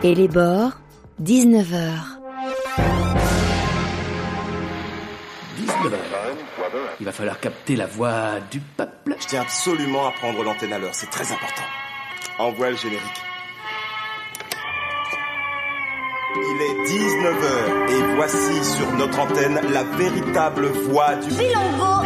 Et les bords, 19h. 19h. Il va falloir capter la voix du peuple. Je tiens absolument à prendre l'antenne à l'heure, c'est très important. Envoie le générique. Il est 19h et voici sur notre antenne la véritable voix du... Bilongo.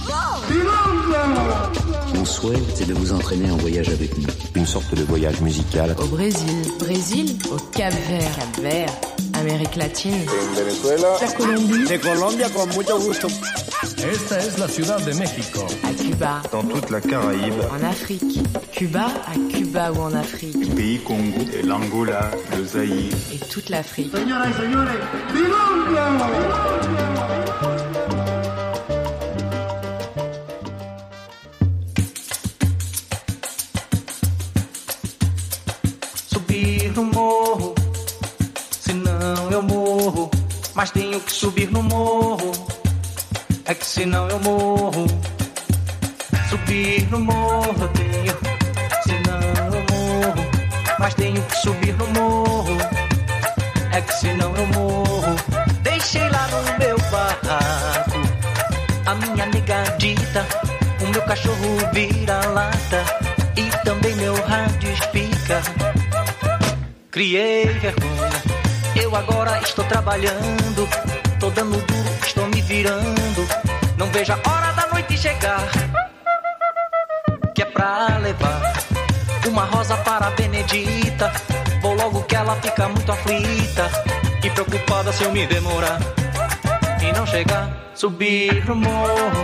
Mon souhait, c'est de vous entraîner en voyage avec nous. Une sorte de voyage musical. Au Brésil, au Cap-Vert, Amérique latine, Venezuela, la Colombie, de Colombia con mucho gusto. Esta es la Ciudad de México. à Cuba, Dans toute la Caraïbe, en Afrique, Cuba à Cuba ou en Afrique, du pays Congo, et l'Angola, le Zaïre. et toute l'Afrique. Señoras y señores, Bilongo. Subir no morro, senão eu morro. Mas tenho que subir no morro, é que senão eu morro. Subir no morro eu tenho, senão eu morro. Mas tenho que subir no morro, é que senão eu morro. Deixei lá no meu barraco a minha negadita, o meu cachorro vira-lata e também meu rádio espica. Criei vergonha, eu agora estou trabalhando, tô dando duro, estou me virando. Não vejo a hora da noite chegar, que é pra levar uma rosa para a Benedita. Vou logo que ela fica muito aflita e preocupada se eu me demorar e não chegar. Subir no morro,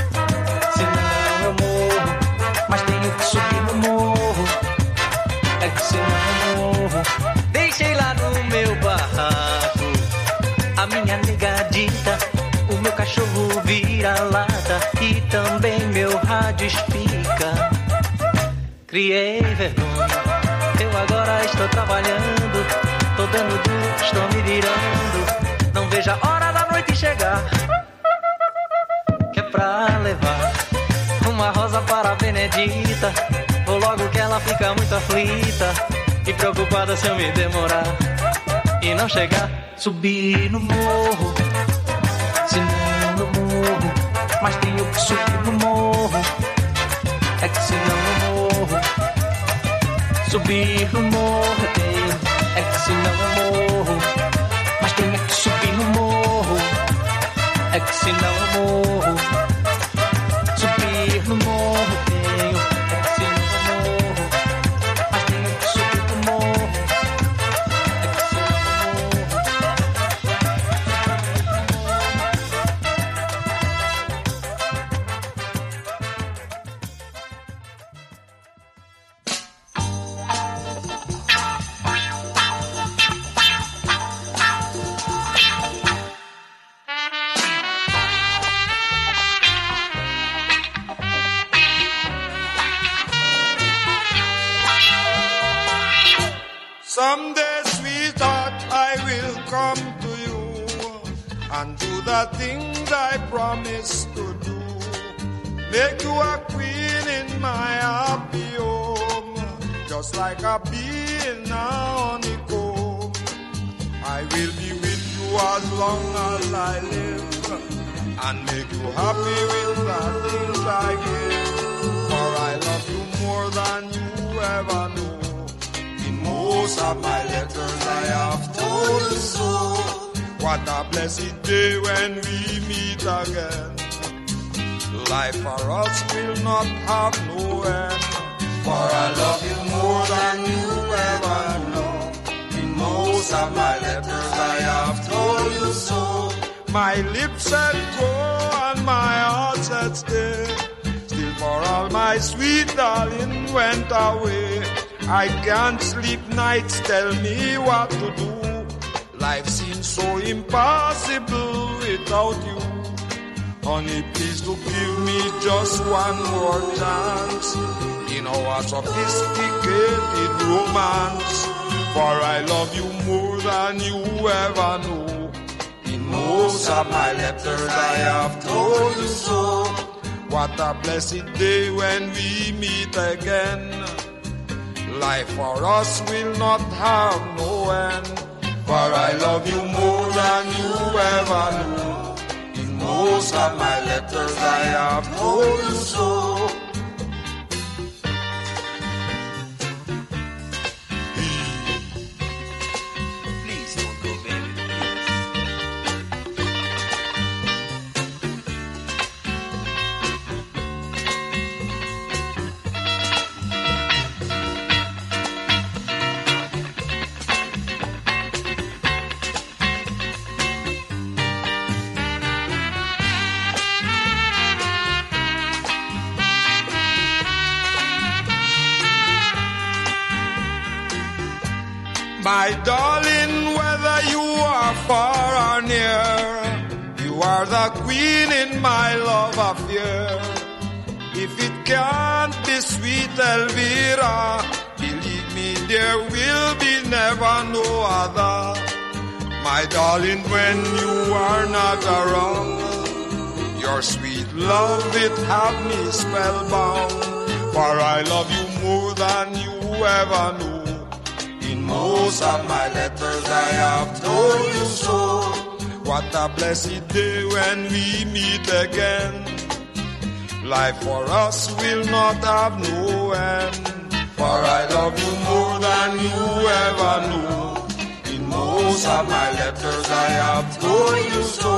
senão eu morro. Mas tenho que subir no morro, é que senão eu morro. Deixei lá no meu barraco a minha negadita, o meu cachorro vira-lata e também meu rádio espica. Criei vergonha, eu agora estou trabalhando, tô dando duro, estou me virando. Não vejo a hora da noite chegar, que é pra levar uma rosa para a Benedita. Vou logo que ela fica muito aflita e preocupada se eu me demorar e não chegar. Subir no morro, senão eu morro. Mas tenho que subir no morro, é que senão eu morro. Subir no morro eu tenho, é que senão eu morro. Mas tenho que subir no morro, é que senão eu morro. Subir no morro eu tenho, é que senão eu morro. Mas tenho que subir no morro, é que senão eu morro. Someday, sweetheart, I will come to you and do the things I promised to do. Make you a queen in my happy home, just like a bee in a honeycomb. I will be with you as long as I live and make you happy with the things I give. For I love you more than you ever know. Most of my letters I have told you so. What a blessed day when we meet again. Life for us will not have no end. For I love you more than you ever know. In most of my letters I have told you so. My lips said go and my heart said stay. Still for all my sweet darling went away. I can't sleep nights, tell me what to do. Life seems so impossible without you. Honey, please to give me just one more chance in our sophisticated romance. For I love you more than you ever know. In most of my letters I have told you so. What a blessed day when we meet again. Life for us will not have no end. For I love you more than you ever knew. In most of my letters I have told you so. Please don't go, baby. My darling, whether you are far or near, you are the queen in my love affair. If it can't be sweet Elvira, believe me, there will be never no other. My darling, when you are not around, your sweet love, it have me spellbound. For I love you more than you ever knew. In most of my letters I have told you so. What a blessed day when we meet again. Life for us will not have no end. For I love you more than you ever knew. In most of my letters I have told you so.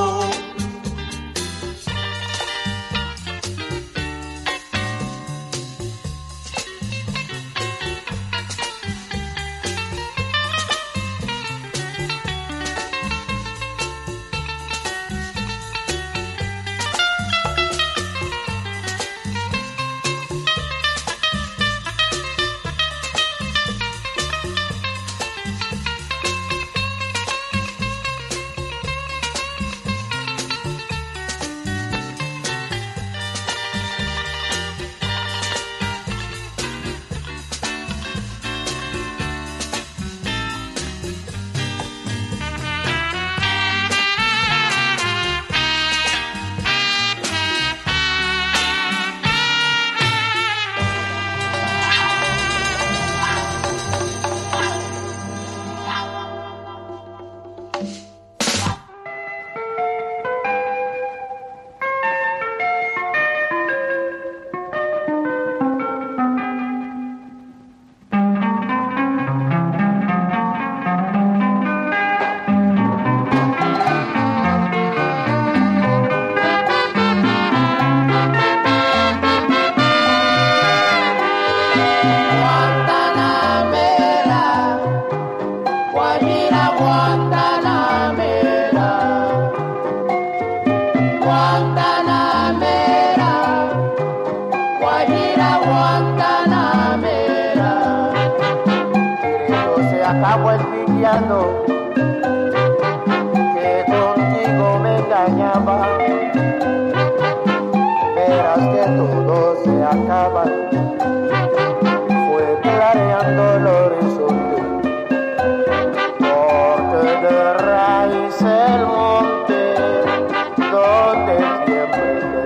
acabo envidiando que contigo me engañaba. Verás que todo se acaba, fue clareando el horizonte, corte de raíz el monte, donde siempre te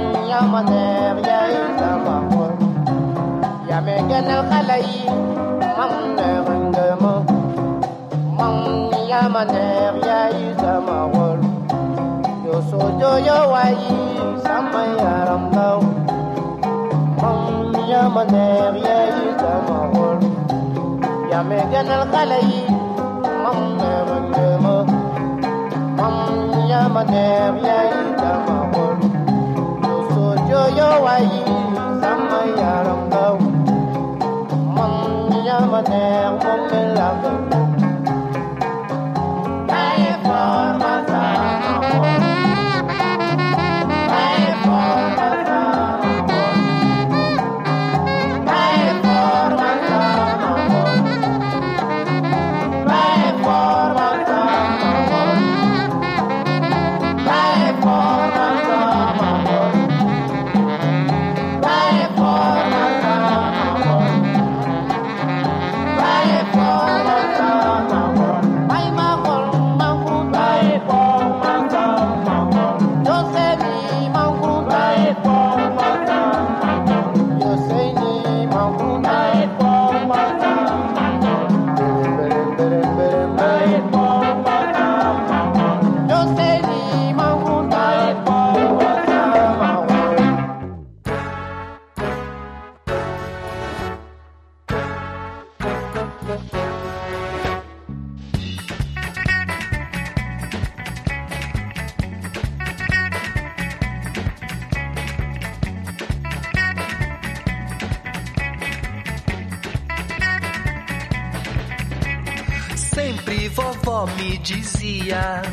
يا مجن الخلايين Sempre vovó me dizia: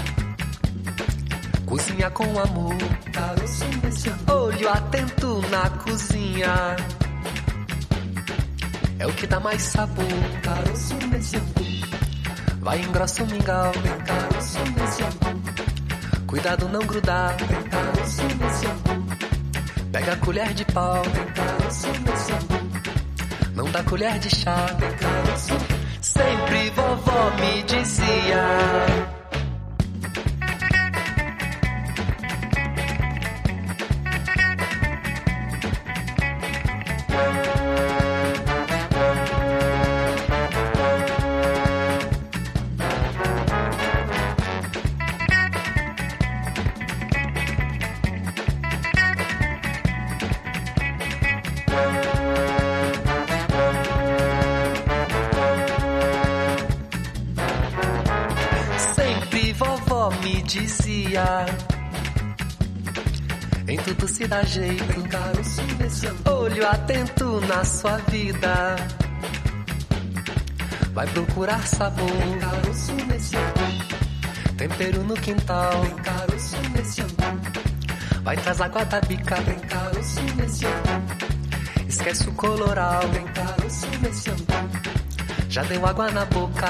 cozinha com amor, olho atento na cozinha, é o que dá mais sabor. Vai engrossa o mingau, cuidado não grudar. Pega a colher de pau, não dá colher de chá. Sempre vovó me dizia: em tudo se dá jeito, olho atento na sua vida, vai procurar sabor, tempero no quintal, vai traz água da bica, esquece o coloral, já deu água na boca,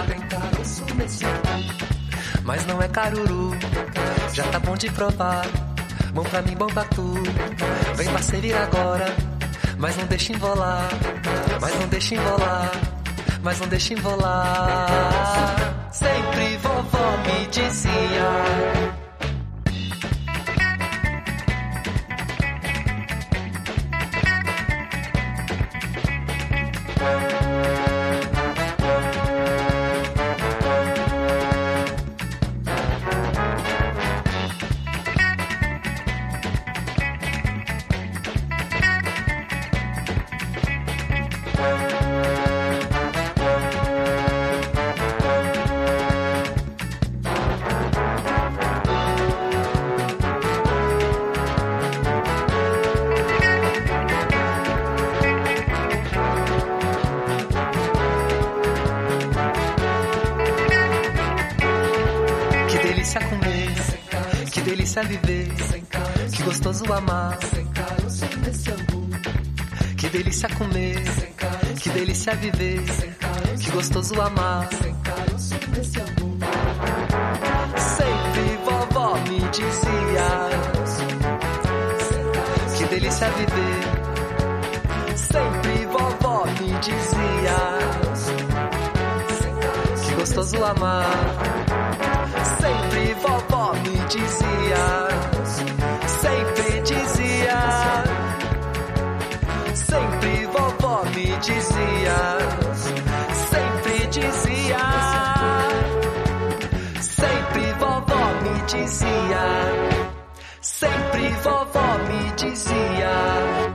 mas não é caruru, já tá bom de provar. Bom pra mim, bom pra tu. Vem pra servir agora, mas não deixa envolar. Mas não deixa envolar. Mas não deixa envolar. Sempre vovó me dizia: viver, que gostoso amar, que delícia comer, que delícia viver, que gostoso amar. Sempre vovó me dizia: que delícia viver. Sempre vovó me dizia: que gostoso amar. Sempre vovó me dizia, sempre dizia, sempre vovó me dizia, vovó me dizia.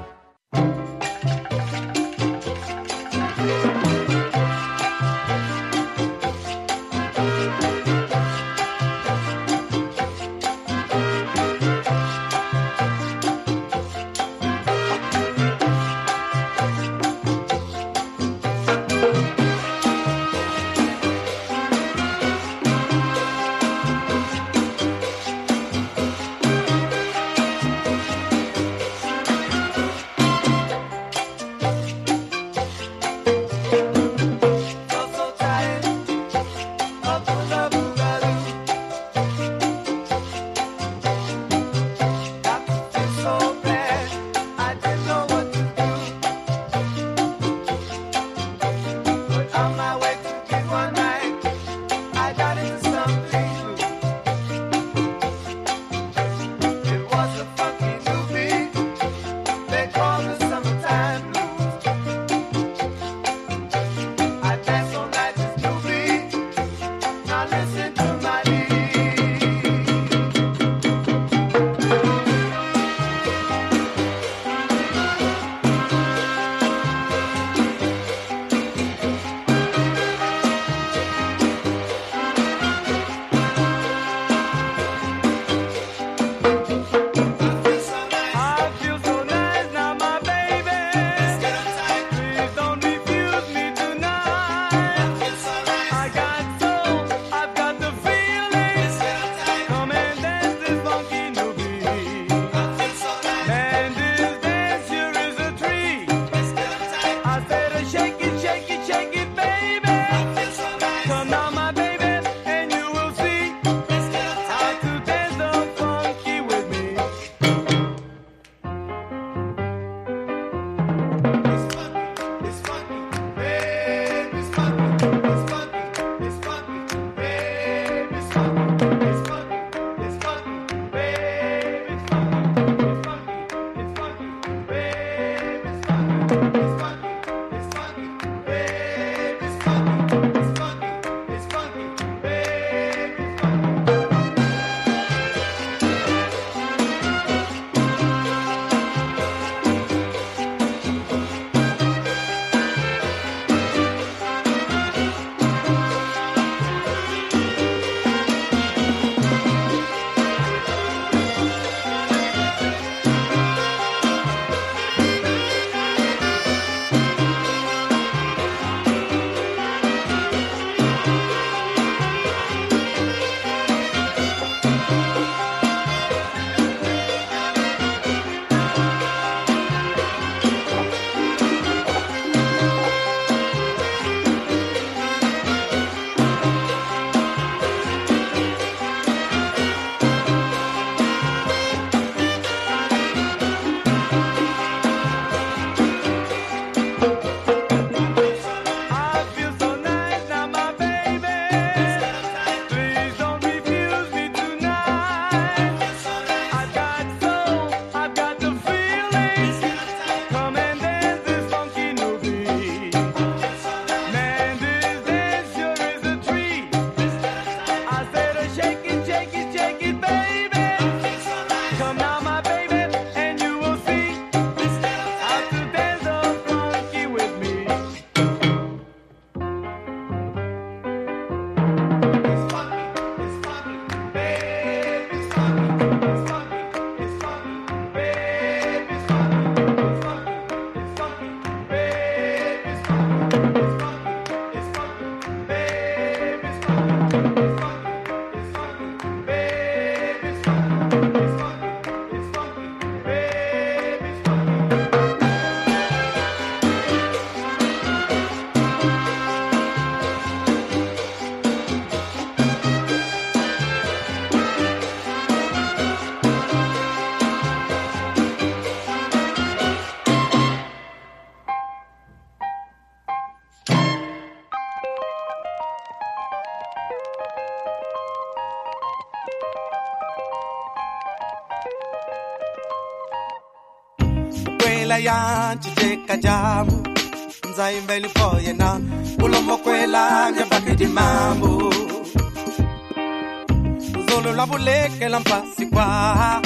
kwela ya chiteka jamu nzaimbeli poyena ulomo kwela nyabake di mambo zolo la buleke la mpasi kwa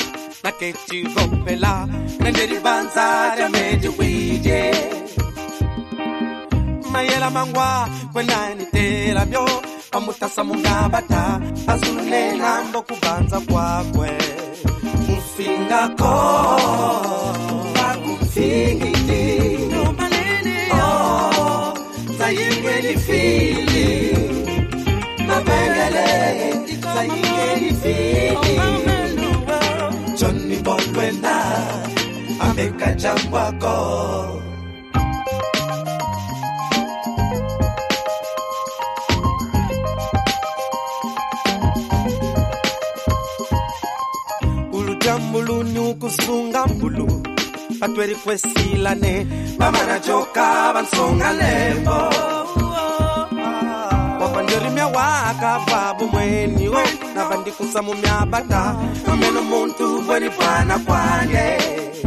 na che ci rompela nel banzare medio wije mayela mangwa kwena ni tela byo pamutasa mungabata azulena mbokubanza kwakwe ufinga ko bakufingiti no malene oh zayengeli fili mabengele zayengeli fili Johnny Bolwena ameka jambwako Ulujambulu nukusunga mbulu patweri kwesilane bamana joka bansonga lembo wapanjeri waka babu mweni o nabandi kusamu myabata meno muntu bweni pana kwanye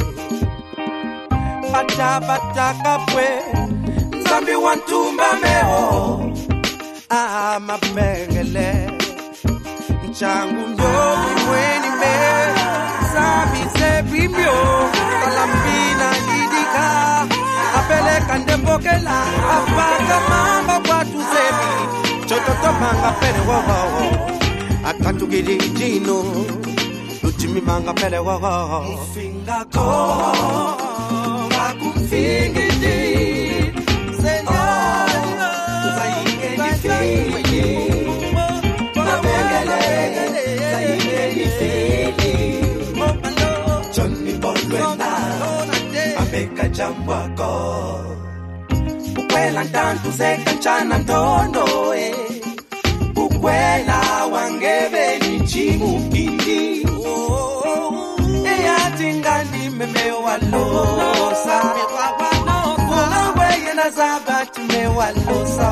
bata kapwe nzambi wantumba meo mabengele nchangu ndomi mweni me sabi sebimyo kalambina didika apeleka ndembokela apaka mamba kwa tuzebi chototo manga pele wawo akatugiri jino luchimi manga pele wawo finga ko akufingiti senya zaige ni fili mabengele zaige ni fili Johnny Bolwena ameka jambwako ukwela ntantu zekanchana ntondo ukwela wangebe ni chimukindi eyatingandi memewalosa ulaweye na zabati mewalosa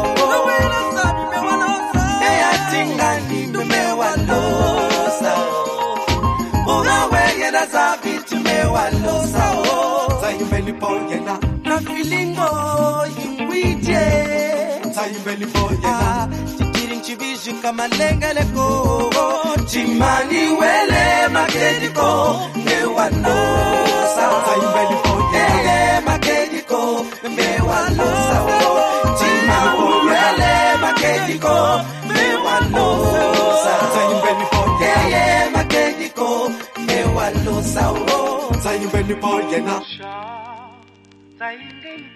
eyatingandi memewalosa ulaweye na zabati mewalosa zayimeli poyena na filingo yingwije zayimeli poyena chibishi kama lengeleko chimani wele makediko mewalosa zaimbeli poye makediko mewalosa chimani wele makediko mewalosa zaimbeli poye makediko mewalosa zaimbeli poye na zaimbeli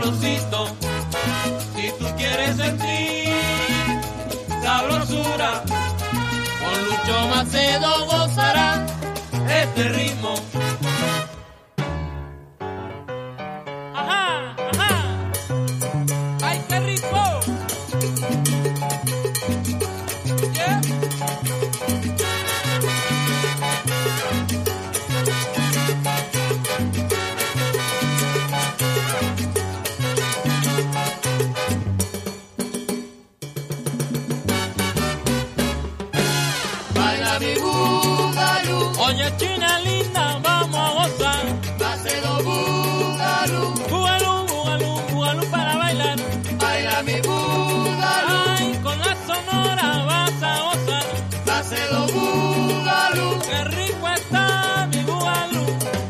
sabrosito. Si tú quieres sentir sabrosura, con Lucho Macedo gozarás este ritmo. Ajá, ajá. ¡Ay, qué rico! Yeah. Baila mi bugalú. Oye, china linda, vamos a gozar. Macedo bugalú. Bugalú, bugalú, bugalú para bailar. Baila mi bugalú. Ay, con la sonora vas a gozar. Macedo bugalú. Qué rico está mi bugalú.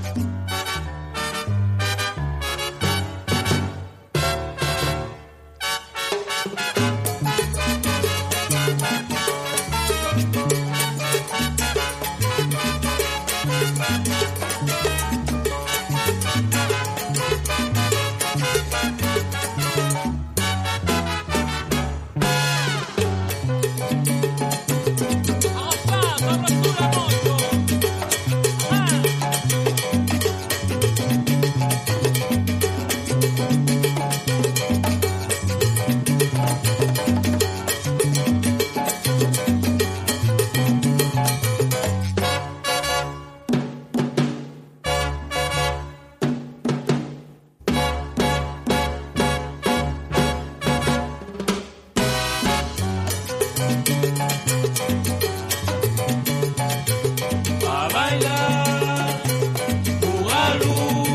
A bailar, bugalú.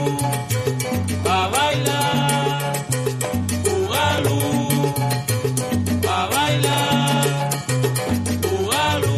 A bailar, bugalú. A bailar, bugalú.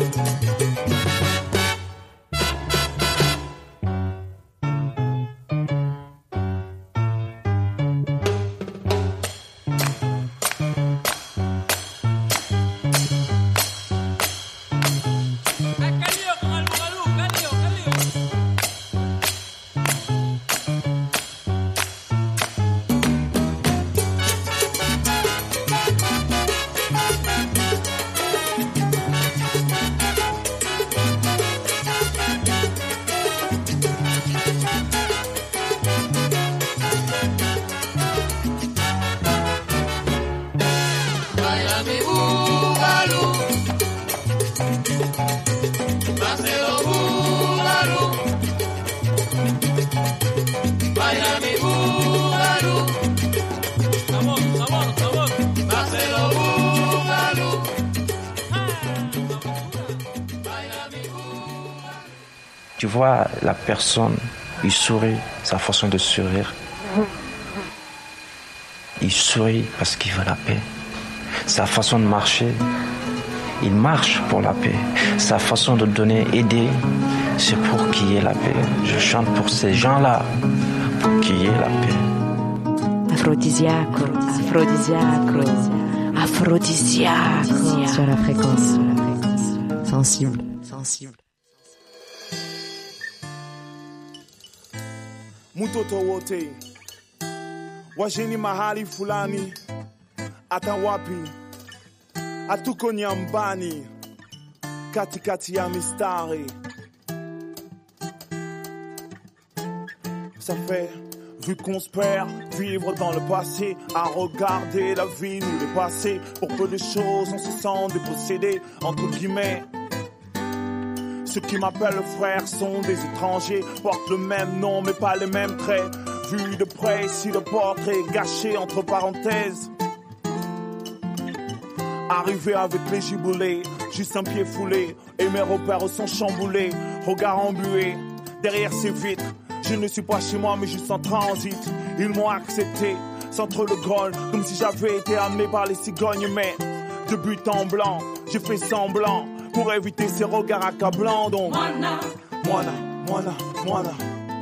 Baila mi bugalú. Macedo bugalú. Baila mi bugalú. Sabor, sabor, sabor. Macedo bugalú. Tu vois la personne, il sourit, sa façon de sourire. Il sourit parce qu'il veut la paix. Sa façon de marcher, il marche pour la paix. Sa façon de donner, aider, c'est pour qu'il y ait la paix. Je chante pour ces gens-là, pour qu'il y ait la paix. Aphrodisiaco, aphrodisiaco, aphrodisiaco. Sur la fréquence, sensible, sensible. Mutoto wote wajeni mahali fulani hata wapi hatuko nyambani katikati ya mistari. Ça fait, vu qu'on se perd, vivre dans le passé, à regarder la vie nous dépasser. Pour peu de choses, on se sent dépossédé, entre guillemets. Ceux qui m'appellent frère sont des étrangers, portent le même nom mais pas les mêmes traits. Vu de près, ici le portrait gâché entre parenthèses. Arrivé avec les giboulées, juste un pied foulé, et mes repères sont chamboulés. Regard embué, derrière ces vitres, je ne suis pas chez moi mais juste en transit. Ils m'ont accepté, centre le Graal, comme si j'avais été amené par les cigognes. Mais de but en blanc, j'ai fait semblant pour éviter ces regards accablants. Donc Moana, Moana, Moana, Moana.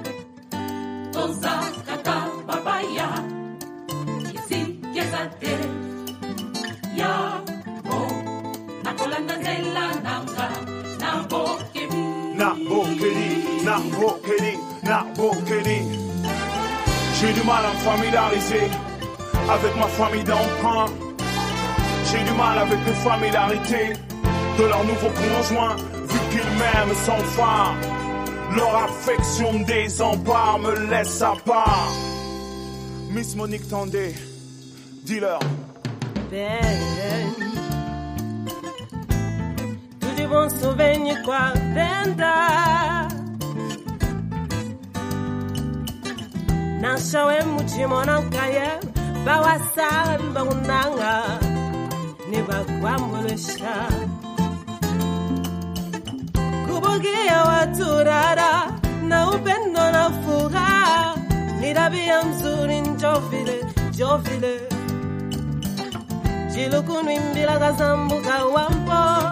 Toza kaka babaya, kisi kezate, ya mo nakolanda zela nanga na bokedi, na bokedi, na bokedi, na bokedi. J'ai du mal à me familiariser avec ma famille d'emprunt. J'ai du mal avec les familiarités de leurs nouveaux conjoints, vu qu'ils m'aiment sans phare. Leur affection me désempare, me laisse à part. Miss Monique Tandé, dis-leur. Ben, tout de bon souvenir quoi venda. Nashawe muchimo nankaye, bawasa mbunanga, niba kwamulesha. Kubugia waturara, na upendo na furaha, ni tabia mzuri njovile, jovile. Chilukunu imbila kazambuka wampo,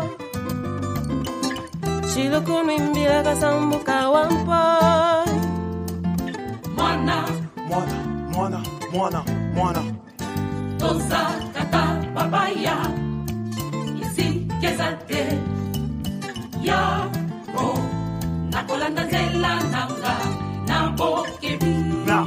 chilukunu imbila kazambuka wampo. Mwana Tosa kata papaya Isi kezate Ya ro Nakolanda zela nanga Na bokedi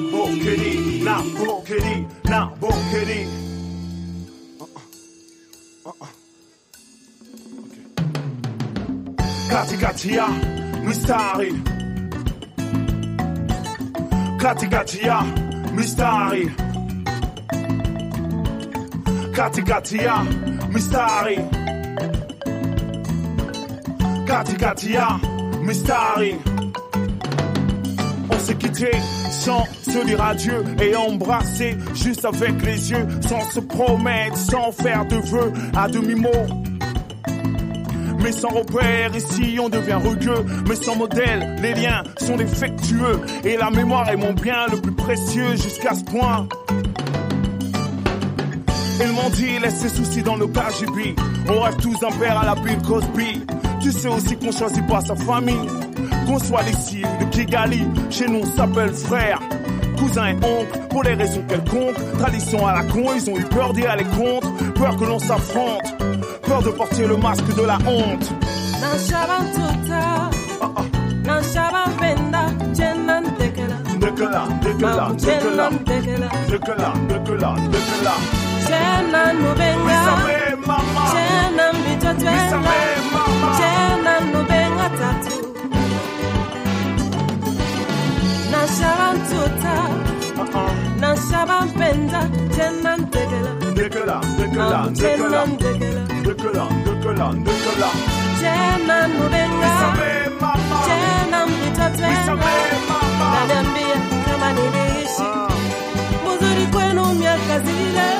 Katikatiya mistari Katikatiya mistari Katikatiya mistari Katikatiya mistari. On s'est quitté sans se dire adieu et embrasser juste avec les yeux, sans se promettre, sans faire de vœux à demi-mot. Mais sans repère, ici on devient rugueux. Mais sans modèle, les liens sont défectueux. Et la mémoire est mon bien le plus précieux jusqu'à ce point. Ils m'ont dit, laisse ses soucis dans le KGB. On rêve tous d'un père à la Bill Cosby. Tu sais aussi qu'on choisit pas sa famille. Qu'on soit d'ici ou de Kigali, chez nous on s'appelle frère, cousin et oncle, pour les raisons quelconques. Tradition à la con, ils ont eu peur d'y aller contre. Peur que l'on s'affronte, peur de porter le masque de la honte. Muzuri kwenu miaka zile.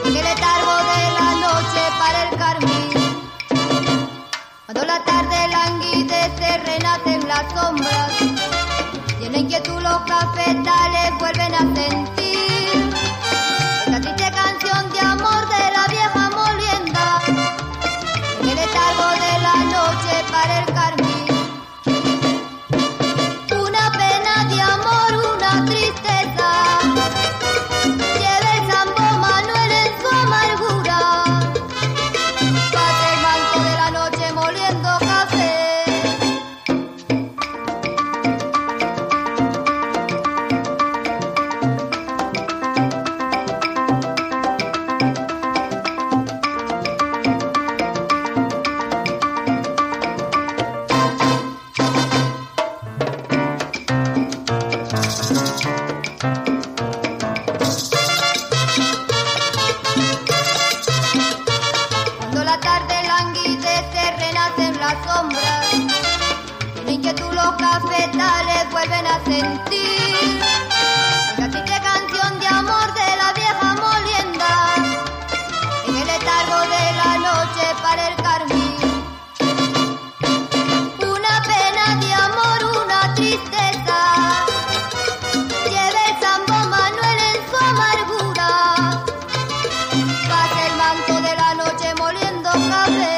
En el letargo de la noche para el carmín. Cuando la tarde languidece, renacen las sombras. Y en la inquietud los cafetales vuelven a sentir esta triste canción de amor de la vieja molienda. En el letargo de la noche para el carmín. Una pena de amor, una tristeza. Lleva el Sambo Manuel en su amargura. Pasa el manto de la noche moliendo café. Cuando la tarde languidece, renacen las sombras. Y en la inquietud los cafetales vuelven a sentir la triste canción de amor de la vieja molienda. En el letargo de la noche para el carmín. Una pena de amor, una tristeza. Lleva el Sambo Manuel en su amargura. Pasa el manto de la noche moliendo café.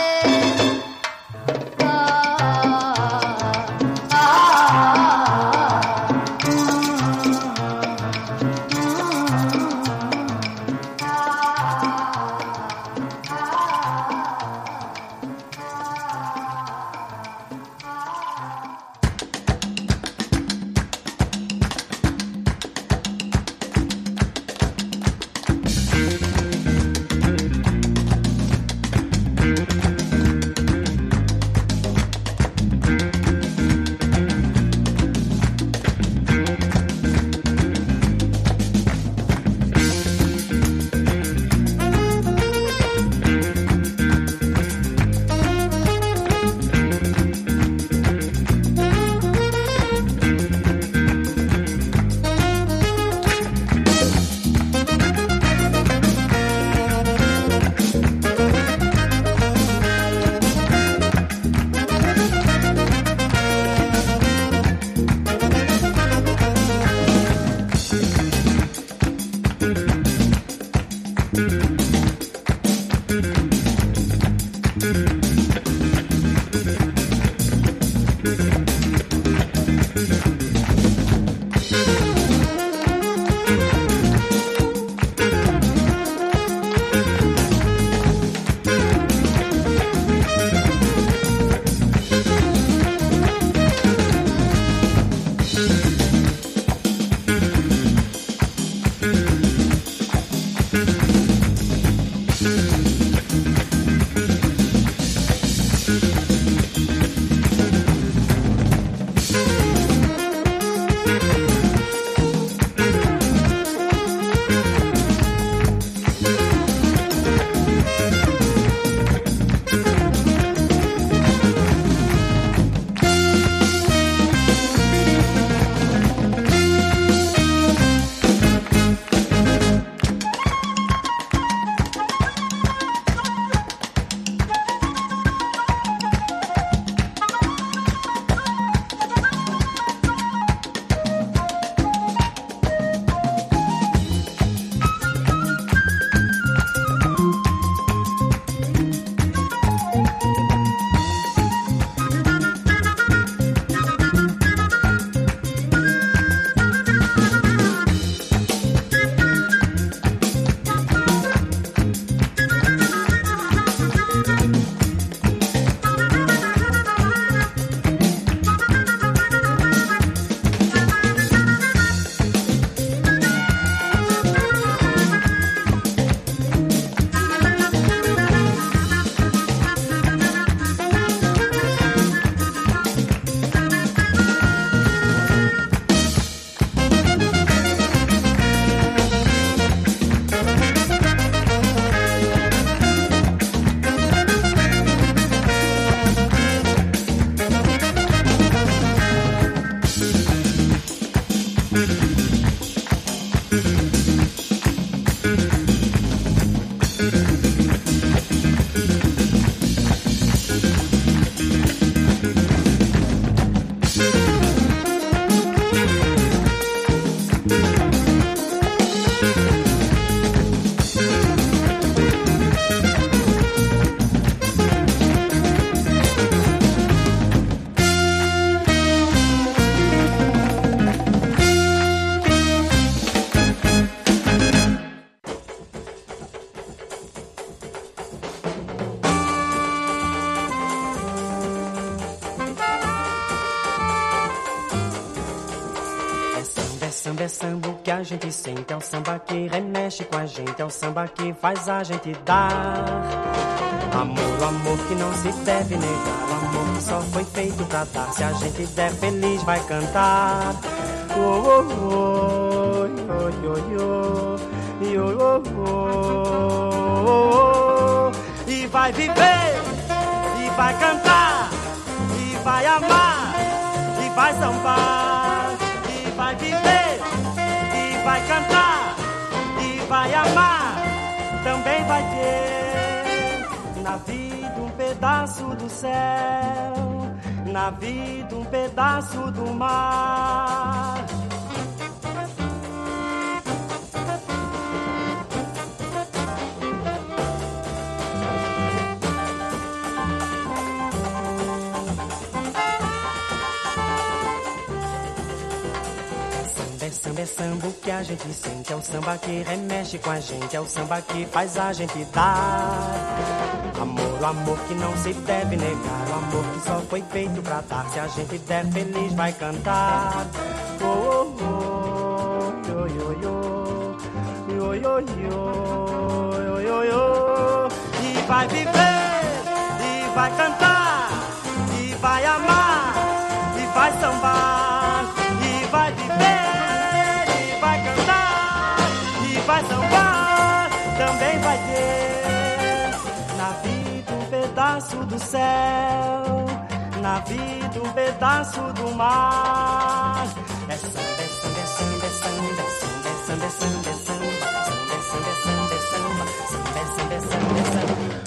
samba é samba, o que a gente sente. É o samba que remexe com a gente. É o samba que faz a gente dar amor, o amor que não se deve negar. O amor que só foi feito pra dar. Se a gente der feliz vai cantar. Oh, oh, oh, oh, oh, oh, oh, oh. E vai viver, e vai cantar, e vai amar, e vai sambar. E vai viver, e vai cantar, e vai amar, também vai ter na vida um pedaço do céu, na vida um pedaço do mar. Samba é samba, o que a gente sente. É o samba que remexe com a gente. É o samba que faz a gente dar amor, o amor que não se deve negar. O amor que só foi feito pra dar. Se a gente der feliz vai cantar. Oh, oh, oh, yo, yo, yo, yo, yo, yo, yo, yo. E vai viver, e vai cantar, e vai amar, e vai sambar. E vai viver, vai sambar, também vai ter na vida um pedaço do céu, na vida um pedaço do mar. É samba, é samba, é samba, é samba, é samba, é samba, é samba, é samba, é samba, é samba, é samba, é samba, é samba.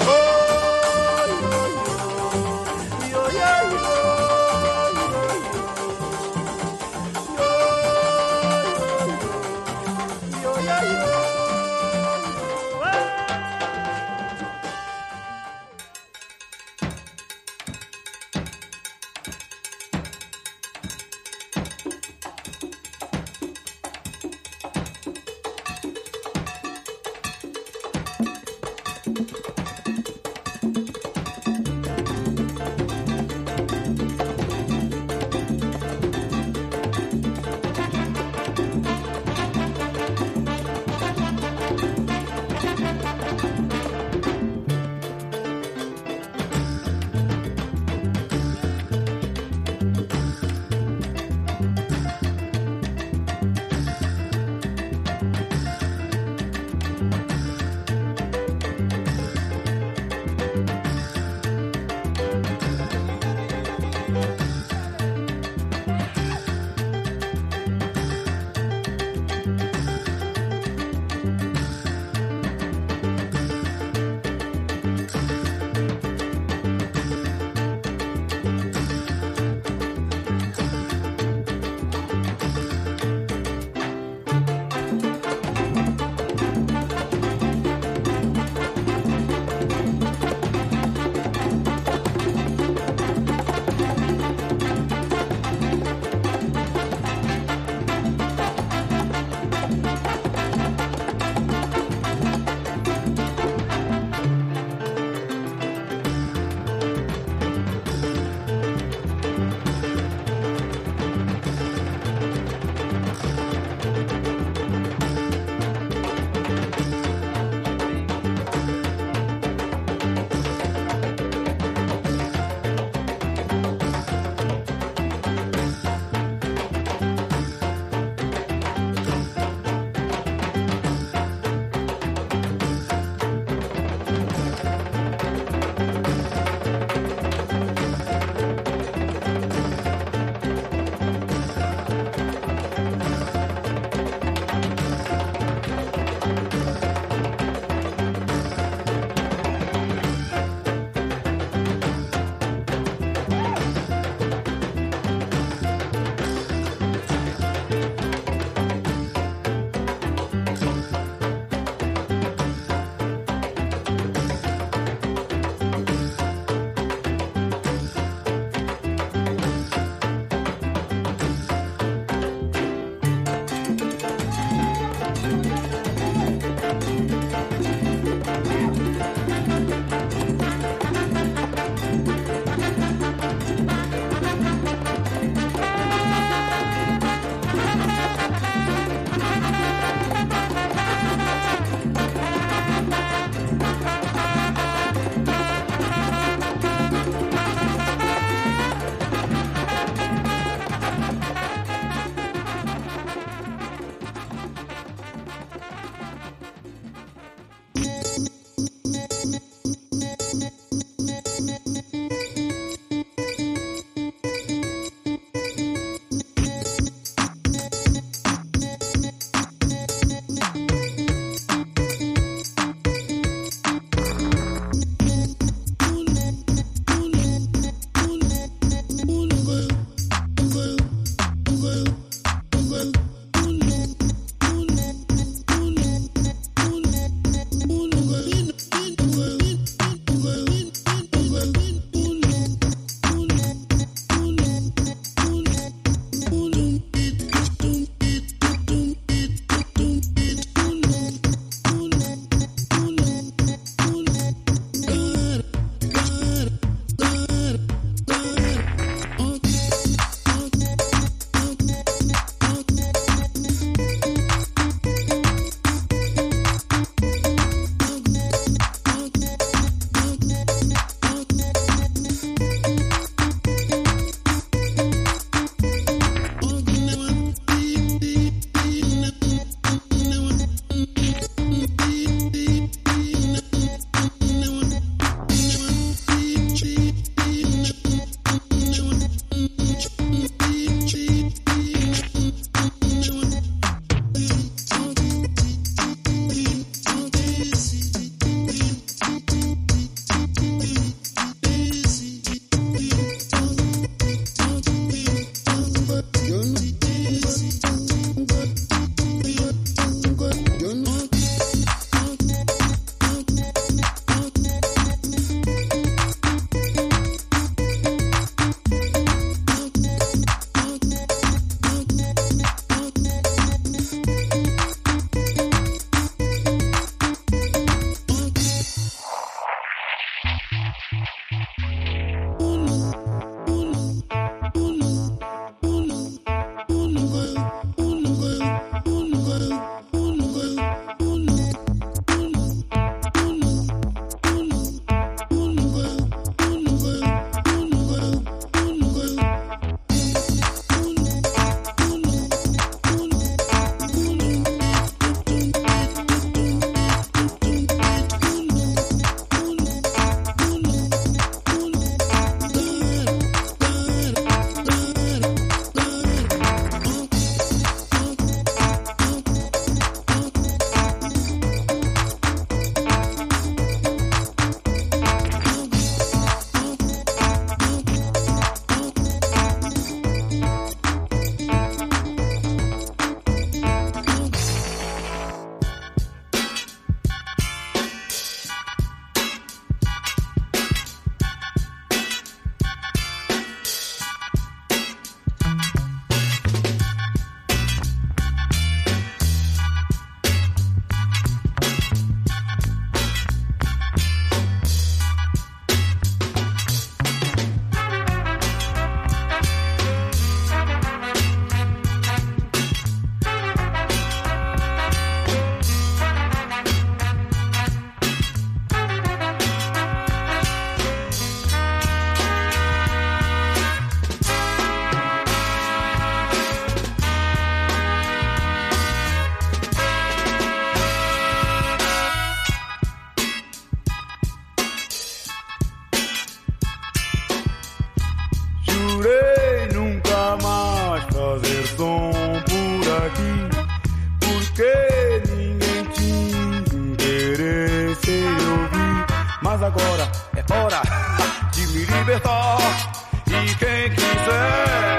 Mas agora é hora de me libertar. E quem quiser,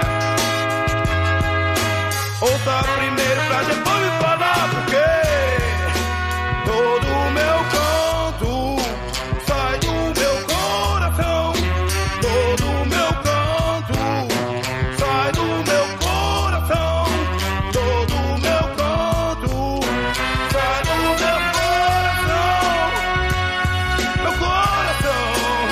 ouça primeiro pra depois me falar porque todo o meu canto sai do meu coração. Todo o meu canto sai do meu coração. Todo o meu canto sai do meu coração. Meu coração.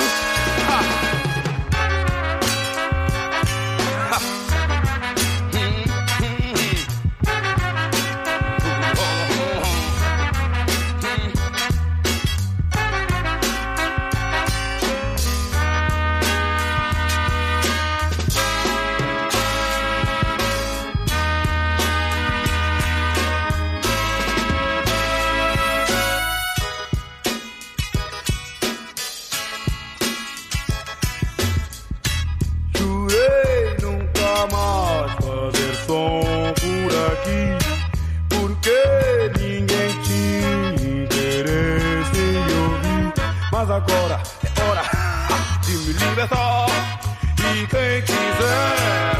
Jurei nunca mais fazer som por aqui, porque ninguém tinha interesse em me ouvir. Mas agora é hora de me libertar. E quem quiser,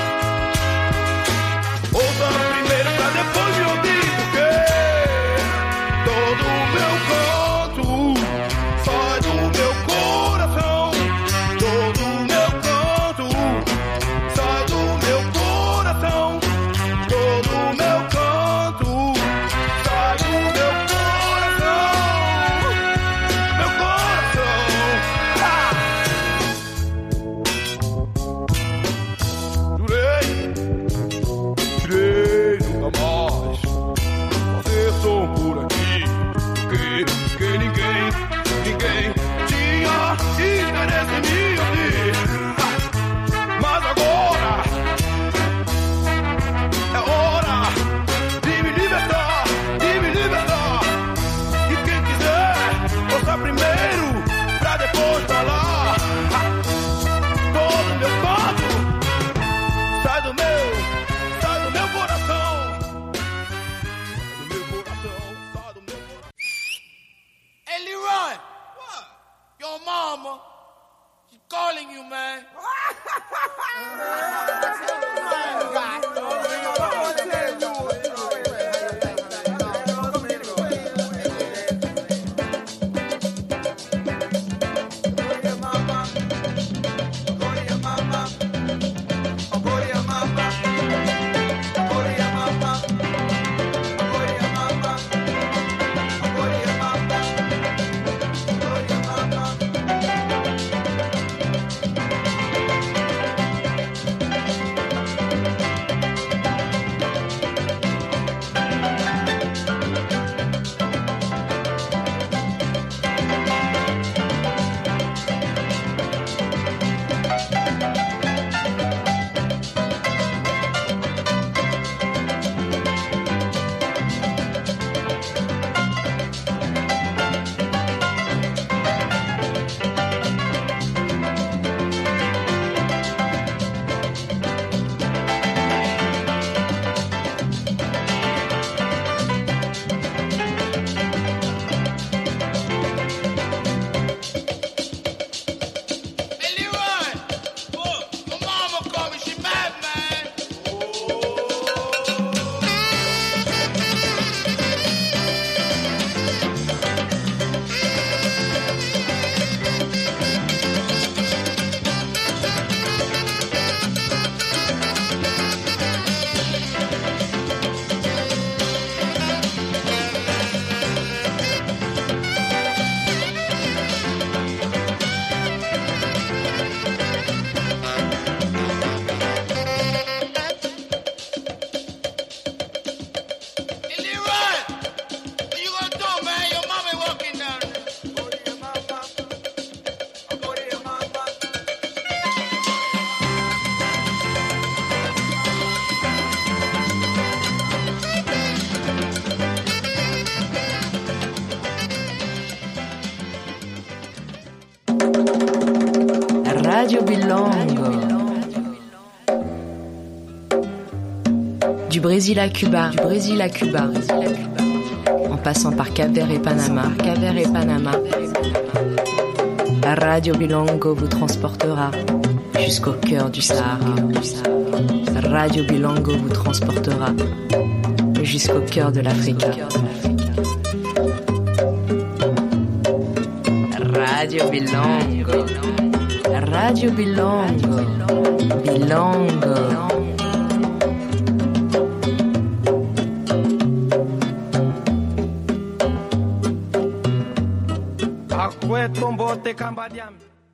ouça primeiro pra depois me ouvir, porque todo o meu canto sai do meu coração. Todo o meu canto sai do meu coração. Todo o meu canto sai do meu coração. Meu coração. Jurei nunca mais fazer som por aqui, porque ninguém tinha interesse em me ouvir. Mas agora é hora de me libertar, de me libertar. E quem quiser, ouça primeiro pra depois falar. Todo meu canto sai do meu coração. Sai do meu coração, sai do meu coração. Hey, Leroy! What? Your mama, she's calling you, man. Radio Bilongo. Du Brésil à Cuba, en passant par Cap-Vert et Panama, Radio Bilongo vous transportera jusqu'au cœur du Sahara. Radio Bilongo vous transportera jusqu'au cœur de l'Afrique. Radio Bilongo. Radio Bilongo. Bilongo. Tombote Cambadiam.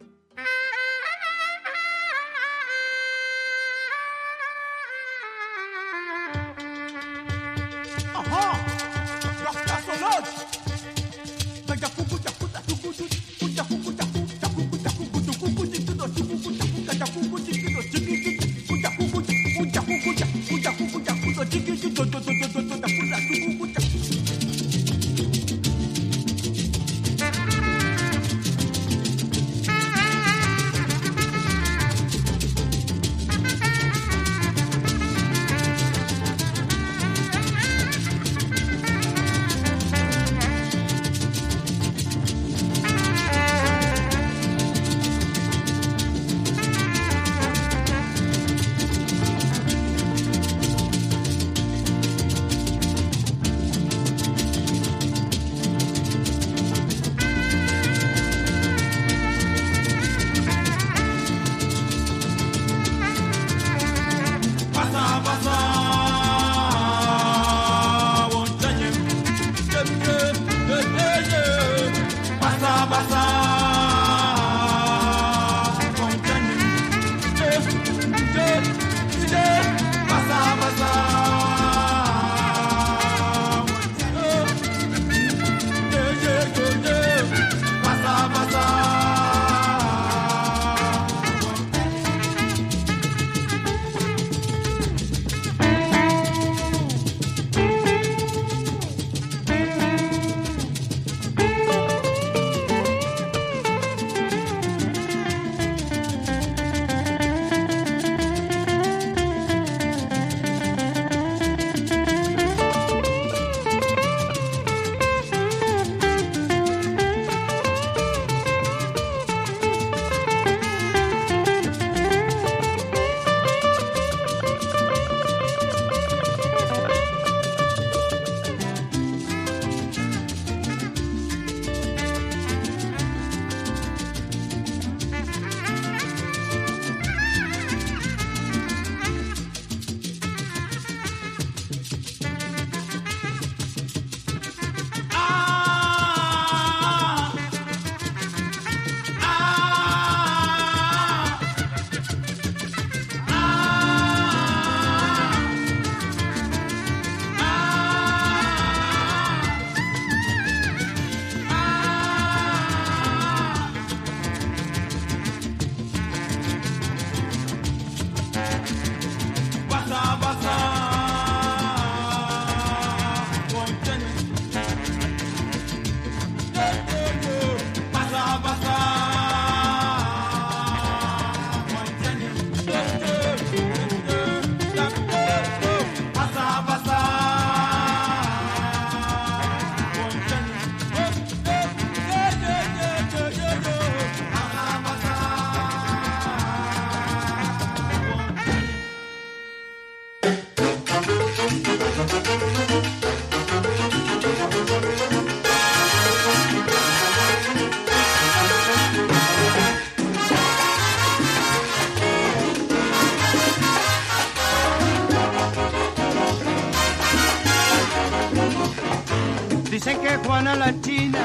Dicen que Juana la China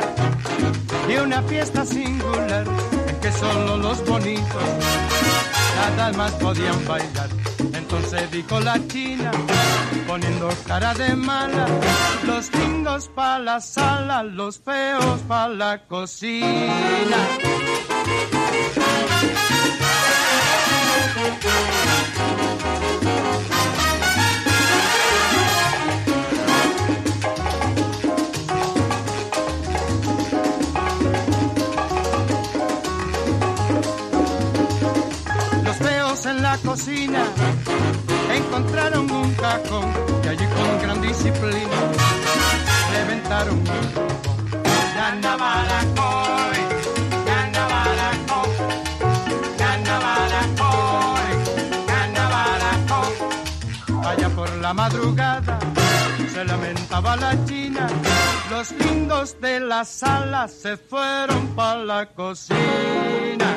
dio una fiesta singular en que solo los bonitos nada más podían bailar. Entonces dijo la China, poniendo cara de mala, los lindos pa' la sala, los feos pa' la cocina. En la cocina encontraron un cajón y allí con gran disciplina reventaron un cajón. Ya andaba la coi, ya andaba la la madrugada se lamentaba la china. Los lindos de la sala se fueron pa' la cocina.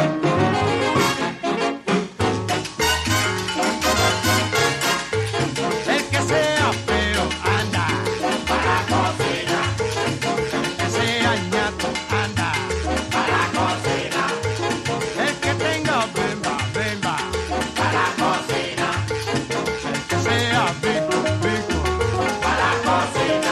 El que sea feo anda para la cocina. El que sea ñato anda para la cocina. El que tenga bemba, bemba para la cocina. El que sea bico, bico para la cocina.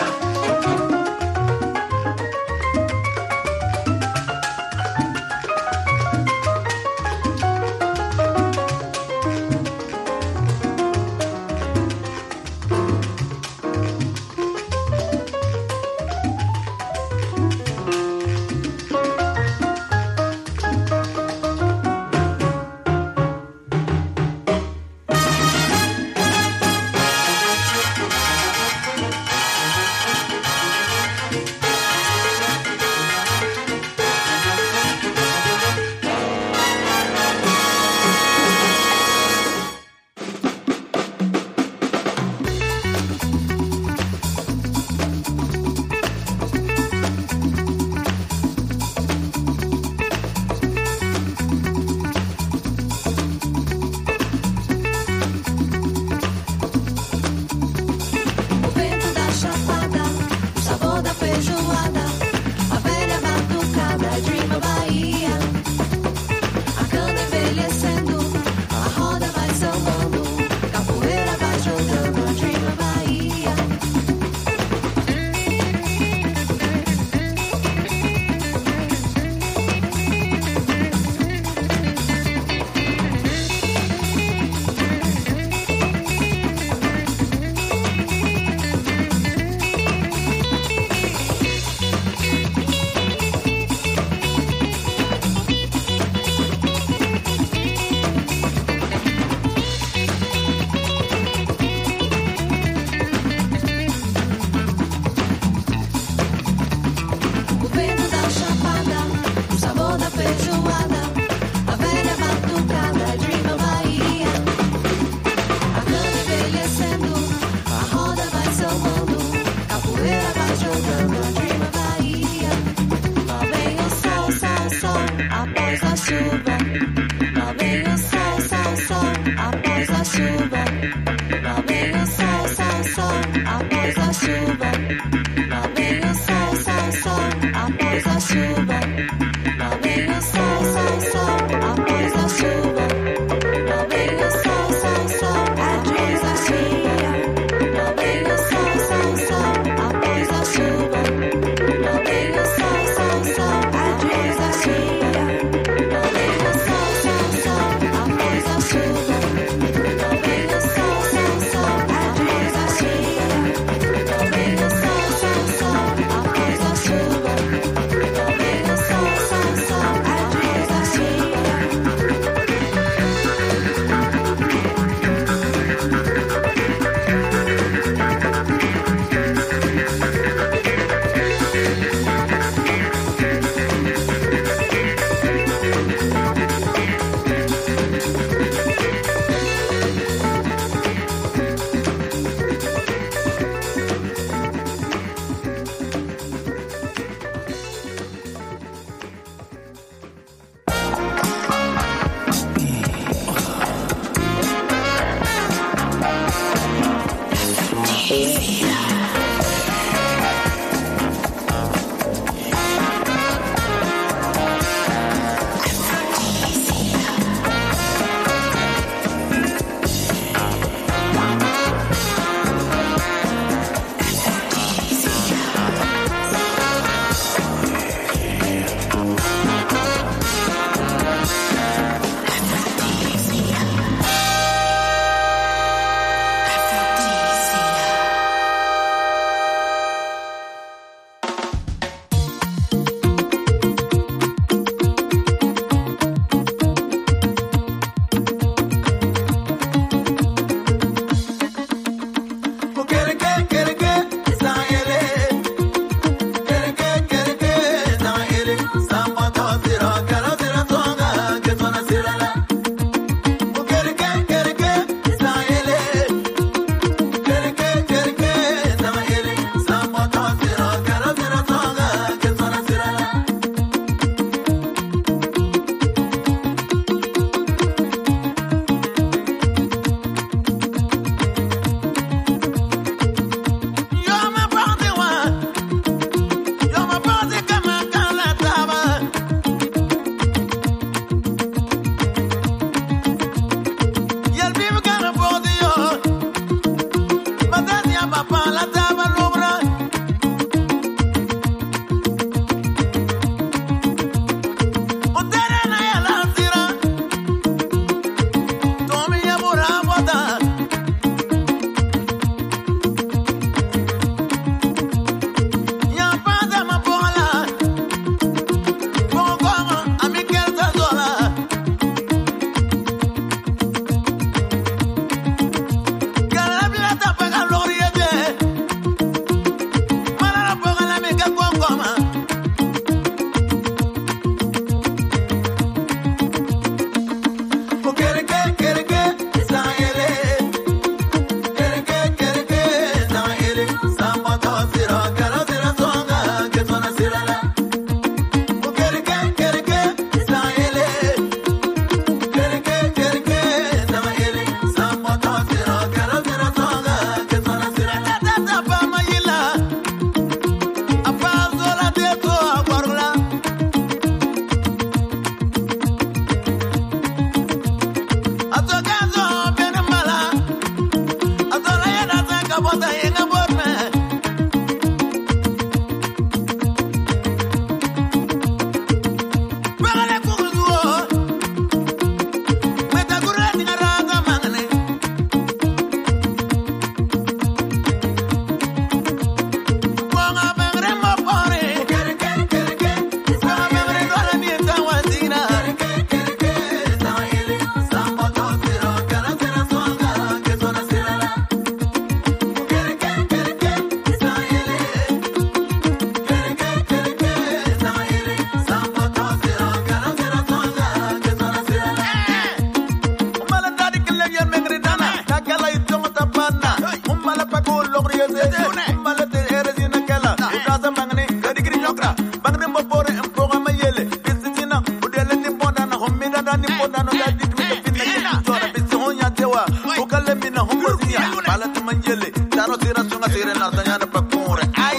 kale mina homosia pala tumanjele taro tira sunga tira na tanyana pakure ai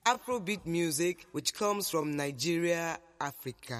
Afrobeat music which comes from Nigeria, Africa.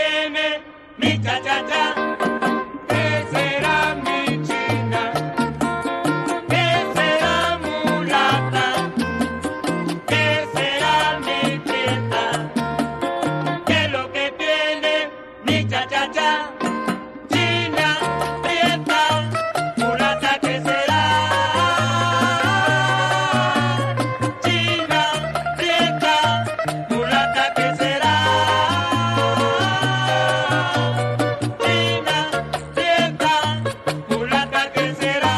Mi cha cha cha, que será mi China. mi cha cha cha. China, prieta, mulata que será. China, prieta, mulata que será. China, prieta, mulata que será.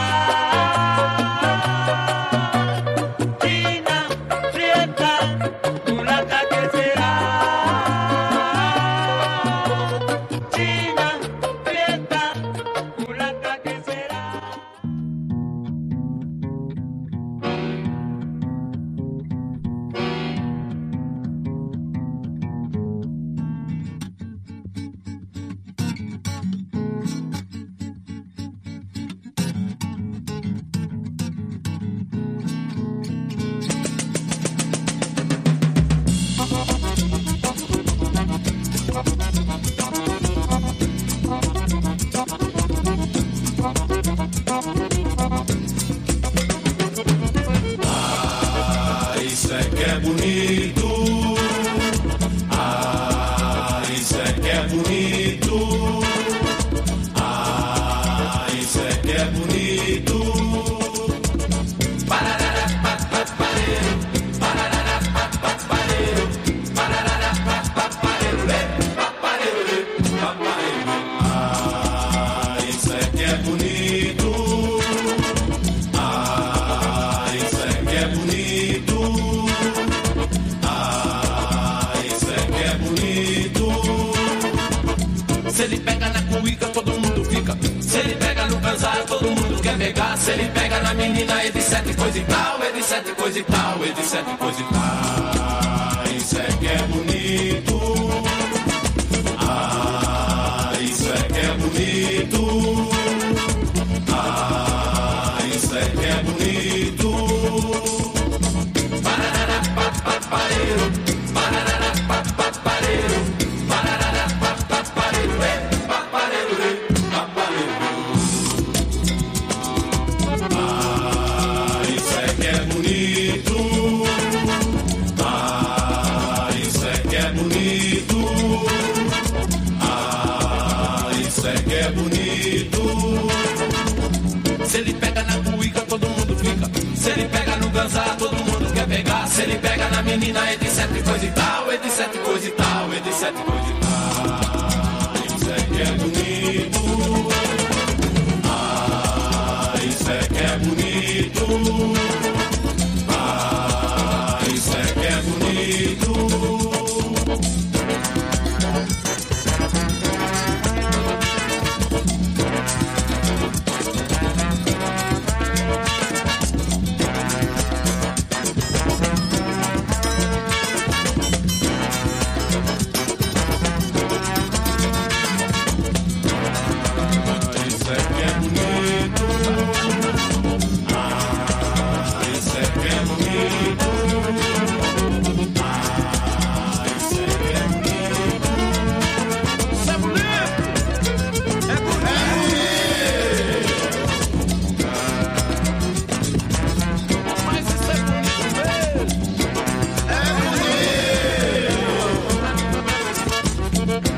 China, prieta, mulata que será. China, prieta, mulata que será. Isso é que é bonito. Ah, isso é que é bonito. Ah, isso é que é bonito. Parará, pa, pa, pareiro. Parará, pa, pa, pareiro. Parará, pa, pa, pareiro. Lê, pa, pareiro, lê, pa, pareiro. Ah, isso é que é bonito. Ah, isso é que é bonito. Ah, isso é que é bonito. Se ele pega na cuíca, todo mundo fica. Se ele pega no casar, todo mundo quer pegar. Se ele pega na menina, etc, coisa e tal, etc, coisa e tal, etc, coisa e tal. Isso é que é bonito. Ah, isso é que é bonito. Ah, isso é que é bonito. Parará, pa, pa, pareiro. Parará, pa, pa, pareiro. Parará, pa, pa, pareiro. Lê, pa, pareiro, lê, pa, pareiro. Ah, isso é que é bonito. Ah, isso é que é bonito. Ah, isso é que é bonito. Se ele pega na cuíca, todo mundo fica. Se ele pega no ganzá, todo mundo quer pegar. Se ele pega na menina, etc, coisa e tal, etc, coisa e tal, etc, coisa e tal. Isso é que é bonito. Ah, isso é que é bonito. Ah, isso é que é bonito. Isso é que é bonito. Ah, isso é que é bonito. Ah, isso é que é bonito. Isso é bonito. É bonito. Mas isso é bonito mesmo. É bonito.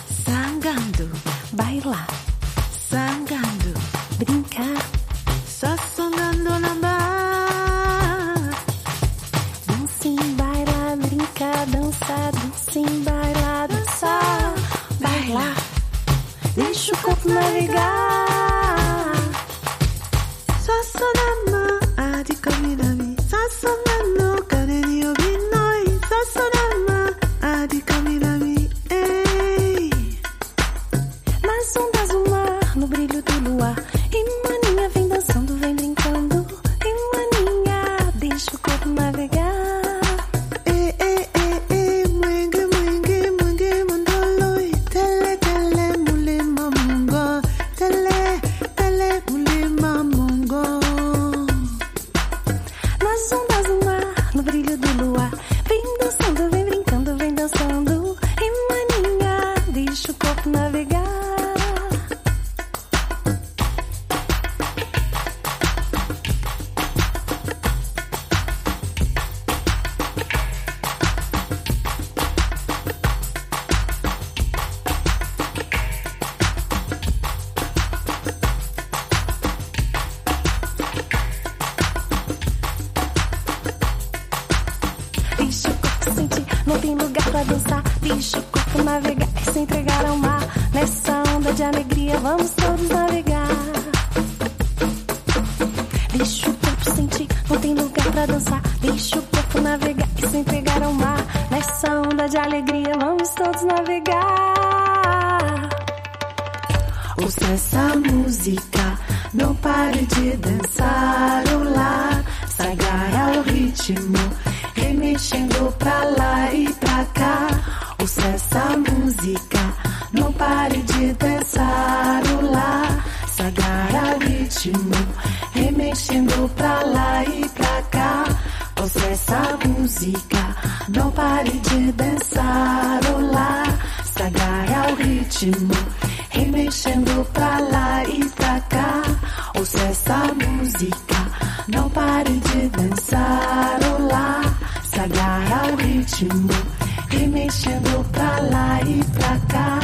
Sangando, bailar, sangando, brincar, sazonando na bar. Dança, baila, brinca, dança, dança, baila, dançar, bailar. Deixa o corpo navegar. Sazonama, adi kaminami. Sazonano, kaneni obinoi. Sazonama, adi kaminami. Ei. Nas ondas do mar, no brilho do luar. E maninha vem dançando, vem brincando. E maninha, deixa o corpo navegar. Mwenge, mwenge, mwenge, mandoloi. Tele, tele, mule, mamungo. Tele, tele, mule, mamungo. Nas ondas do mar, no brilho do luar. Vem dançando, vem brincando, vem dançando. E maninha, deixa o corpo navegar. Deixa o corpo sentir, não tem lugar pra dançar. Deixa o corpo navegar e se entregar ao mar. Nessa onda de alegria vamos todos navegar. Deixa o corpo sentir, não tem lugar pra dançar. Deixa o corpo navegar e se entregar ao mar. Nessa onda de alegria vamos todos navegar. Ouça essa música, não pare de dançar. Olá, se agarra ao ritmo, remexendo pra lá e pra cá. Ouça essa música, não pare de dançar. Olá, se agarra ao ritmo, remexendo pra lá e pra cá. Ouça essa música, não pare de dançar. Olá, se agarra ao ritmo, remexendo pra lá e pra cá. Ouça essa música, não pare de dançar. Olá, se agarra ao ritmo, remexendo pra lá e pra cá.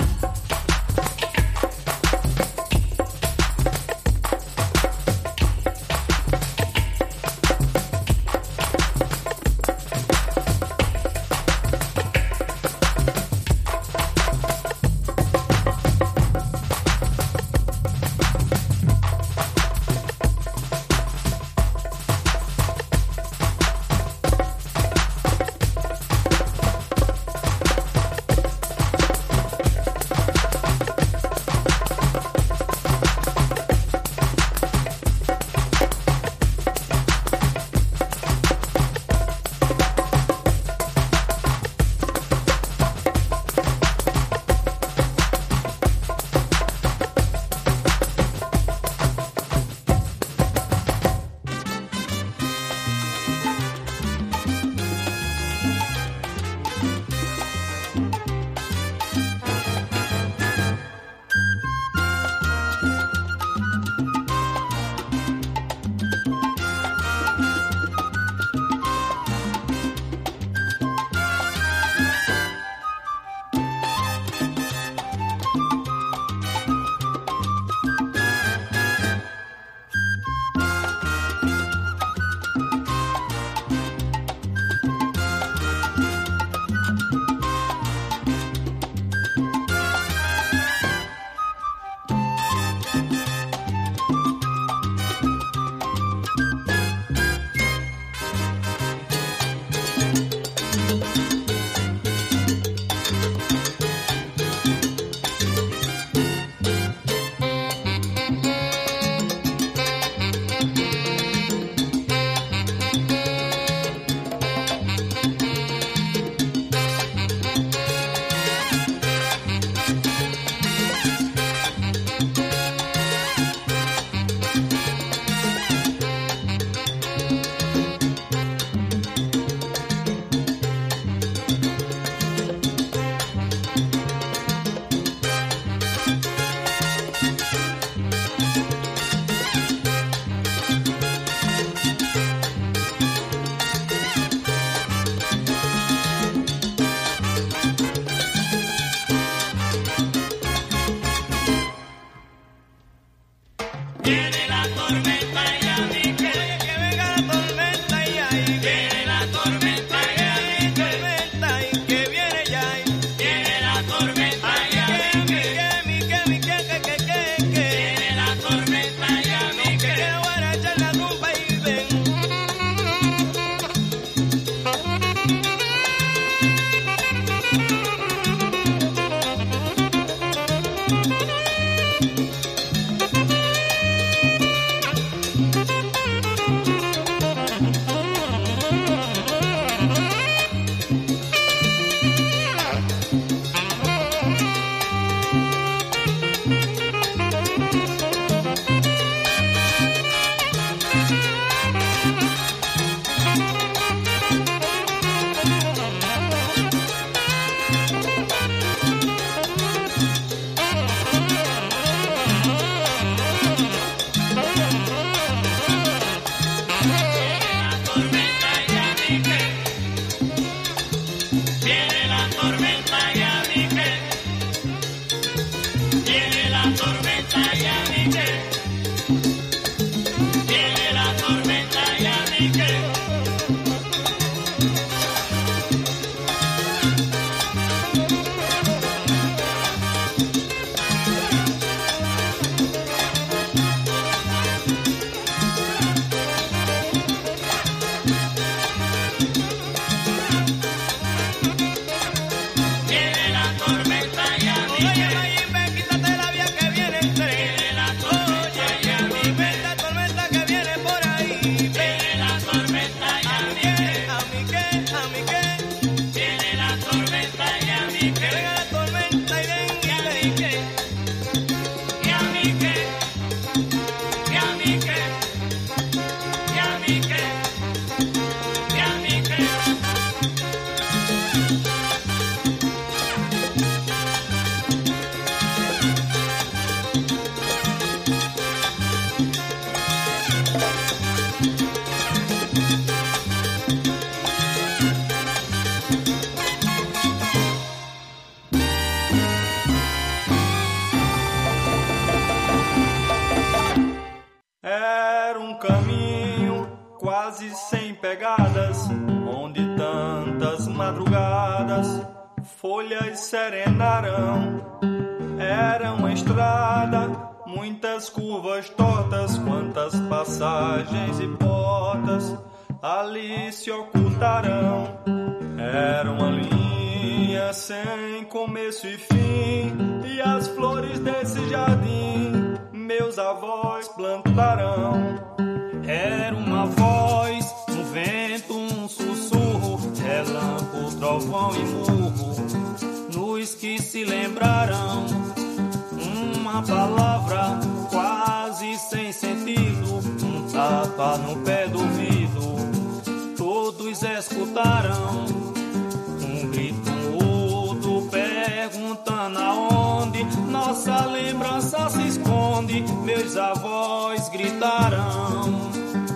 quase sem pegadas, onde tantas madrugadas folhas serenaram. Era uma estrada, muitas curvas tortas, quantas passagens e portas ali se ocultarão. Era uma linha sem começo e fim, e as flores desse jardim meus avós plantarão. Era uma voz, um vento, um sussurro, relâmpago, trovão e murro, nos que se lembrarão. Uma palavra quase sem sentido, um tapa no pé do ouvido, todos escutarão. Um grito mudo perguntando aonde nossa lembrança se esconde, meus avós gritarão.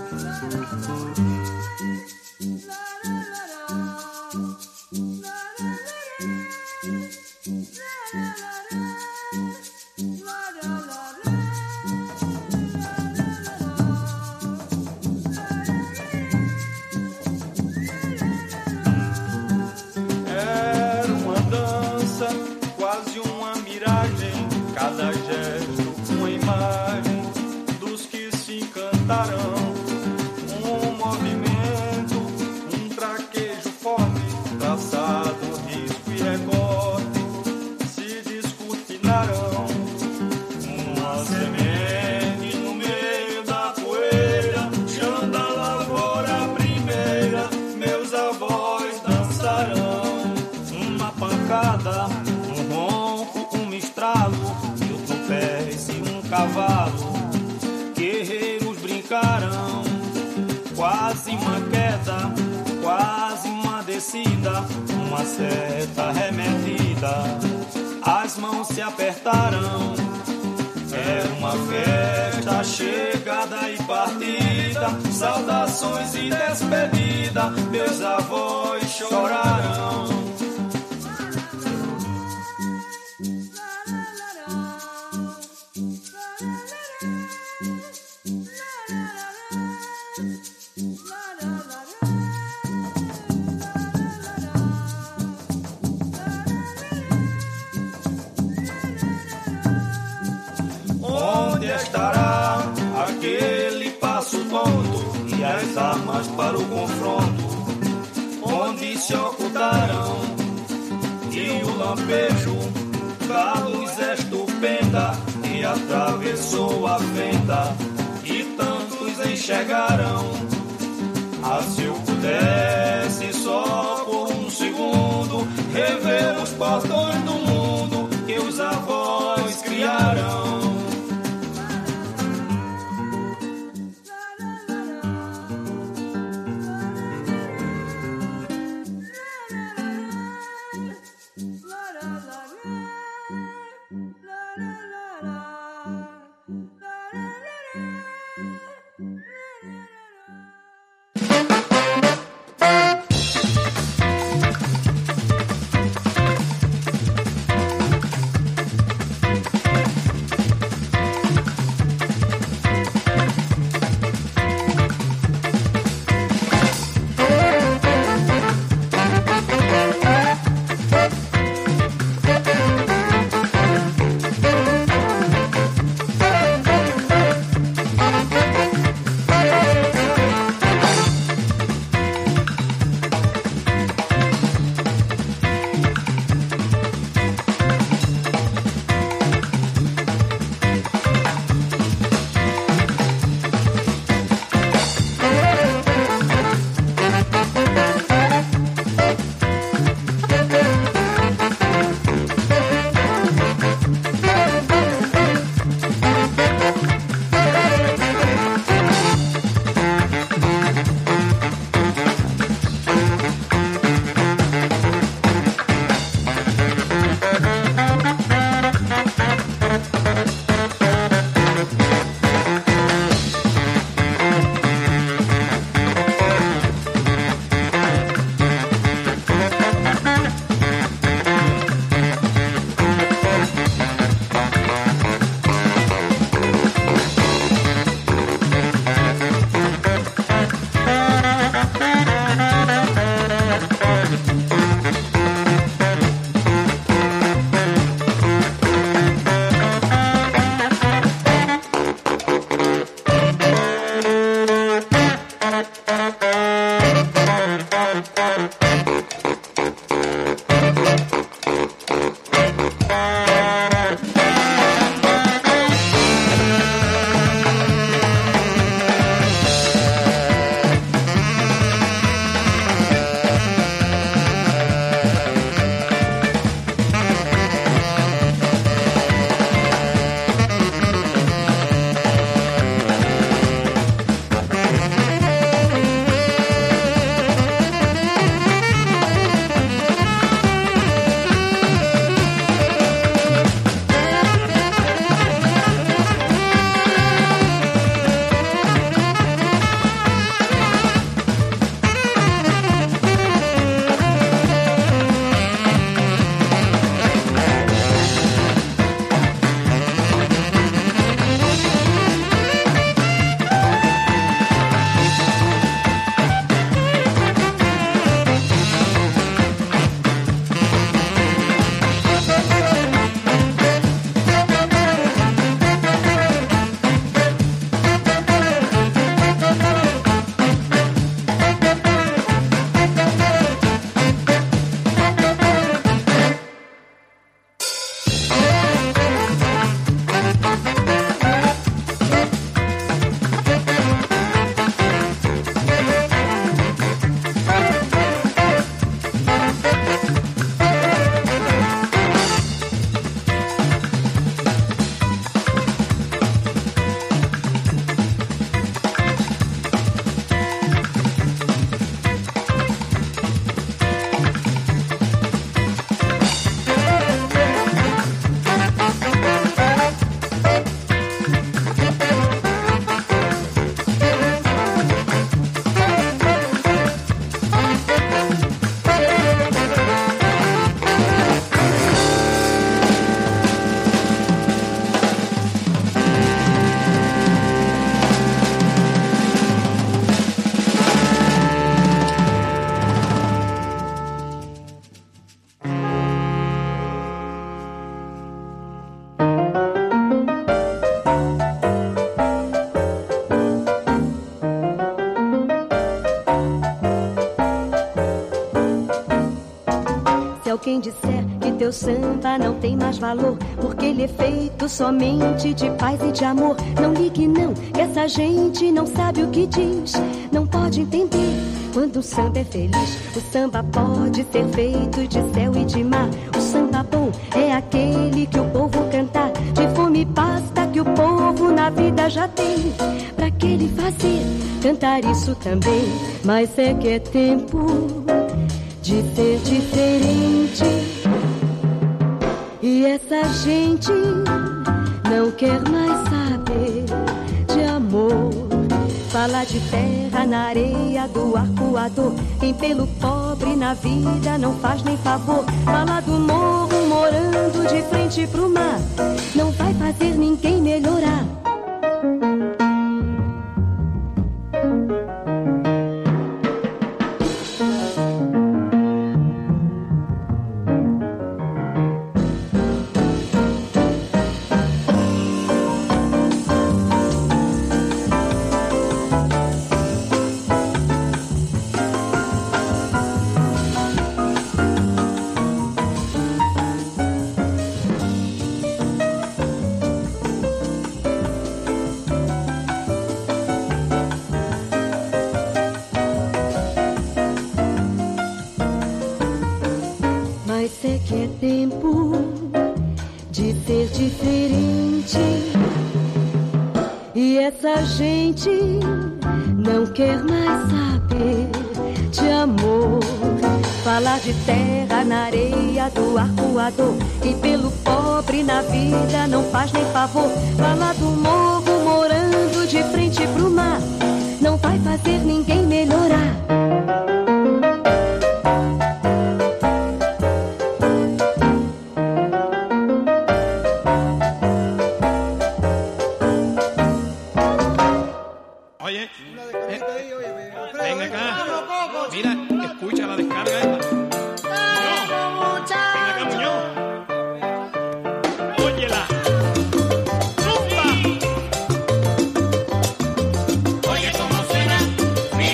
Cada gesto, uma imagem dos que se encantarão. Um movimento, um traquejo forte, traçado, risco e recorte, se descortinarão. Uma semente no meio da poeira, chão da lavoura primeira, meus avós dançarão. Uma pancada, um ronco, um estralo, cavalo, guerreiros brincarão. Quase uma queda, quase uma descida, uma seta remetida, as mãos se apertarão. Era uma festa, chegada e partida, saudações e despedida, meus avós chorarão. Estará aquele passo tonto e as armas para o confronto, onde se ocultarão, e o lampejo da luz estupenda que atravessou a fenda, e tantos enxergarão. Ah, se eu pudesse só por um segundo rever os portões do mundo que os avós criarão. Quem disser que teu samba não tem mais valor, porque ele é feito somente de paz e de amor. Não ligue não, que essa gente não sabe o que diz, não pode entender. Quando o samba é feliz, o samba pode ser feito de céu e de mar. O samba bom é aquele que o povo cantar, de fome basta que o povo na vida já tem. Pra que ele fazer, cantar isso também, mas é que é tempo de ser diferente. E essa gente não quer mais saber de amor. Fala de terra na areia, do arcoador. Quem pelo pobre na vida não faz nem favor. Fala do morro morando de frente pro mar, não vai fazer ninguém melhorar. Essa gente não quer mais saber de amor. Falar de terra na areia, do arcoador. E pelo pobre na vida não faz nem favor. Falar do morro morando de frente pro mar, não vai fazer ninguém melhorar. Oye, cómo suena,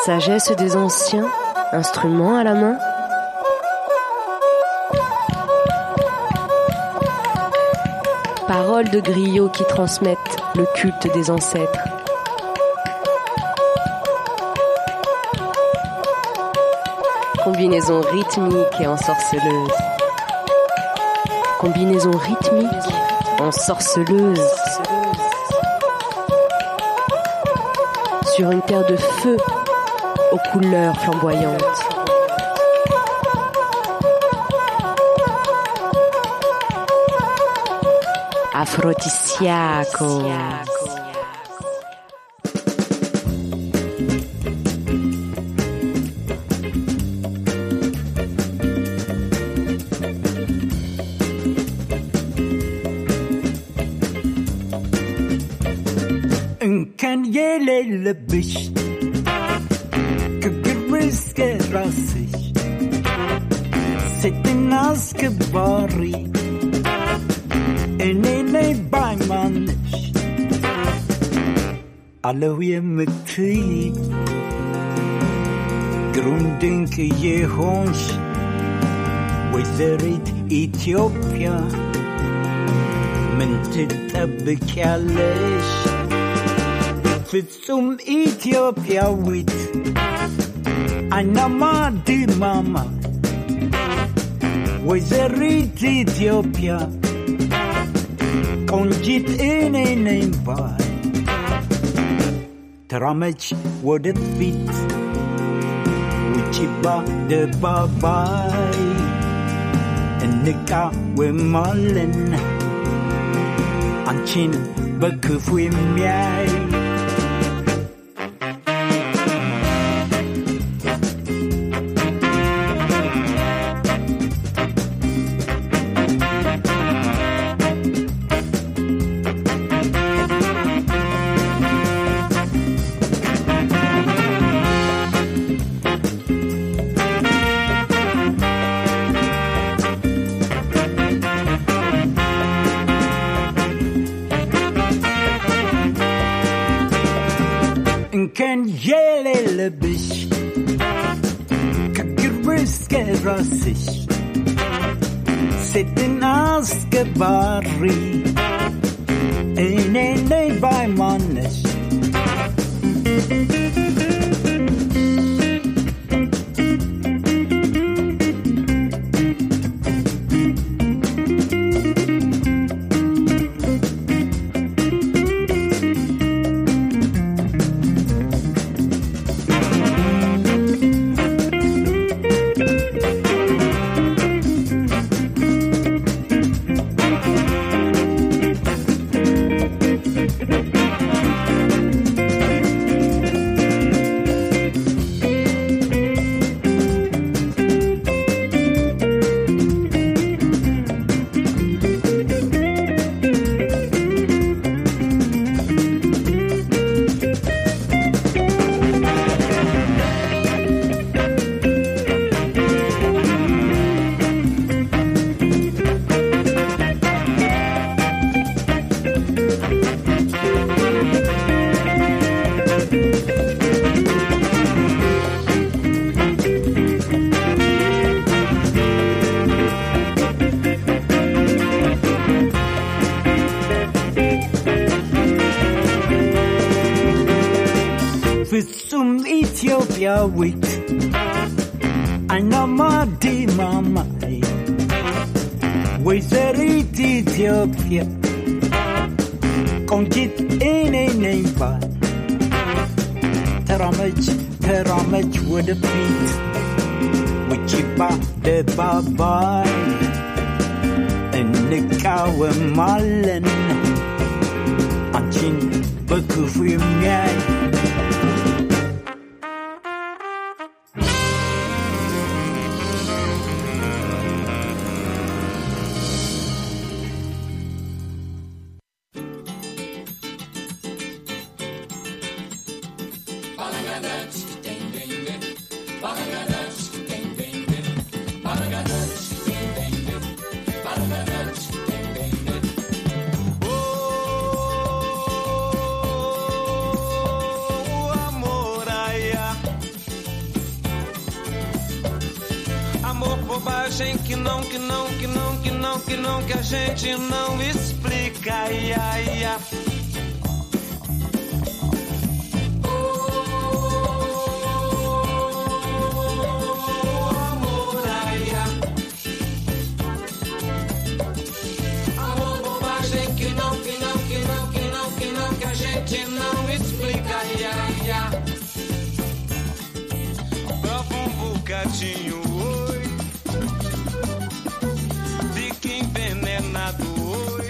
Sagesse des anciens, instruments à la main. Paroles de griots qui transmettent le culte des ancêtres. Combinaison rythmique et ensorceleuse. Combinaison rythmique, ensorceleuse. Sur une terre de feu aux couleurs flamboyantes. Aphrodisiaco. كان يلبش كجرس كراسي ست الناس كباري اني بايمانش علو يمتي جروندينك يهونش وزريت إثيوبيا من تتبك عليش ፍጹም ኢትዮጵያዊት አይናማ ድማማ ወይዘሪት ኢትዮጵያ ቆንጂት እኔ ነኝ ባይ ተራመች ወደፊት ውጪ በአደባባይ እንቃወማለን አንቺን በክፉ የሚያይ كان يلبش كجرس كراسش ست الناس كباري اني بايمانش ፍጹም ኢትዮጵያዊት አይናማ ድማማ ወይዘሪት ኢትዮጵያ ቆንጂት እኔ ነኝ ባይ ተራመች ወደፊት ውጪ በአደባባይ እንቃወማለን አንቺን በክፉ የሚያይ bobagem que não, que a gente não explica, ia, ia. Que não explica, ia, ia. Prova um bocadinho, oi. Fica envenenado, oi.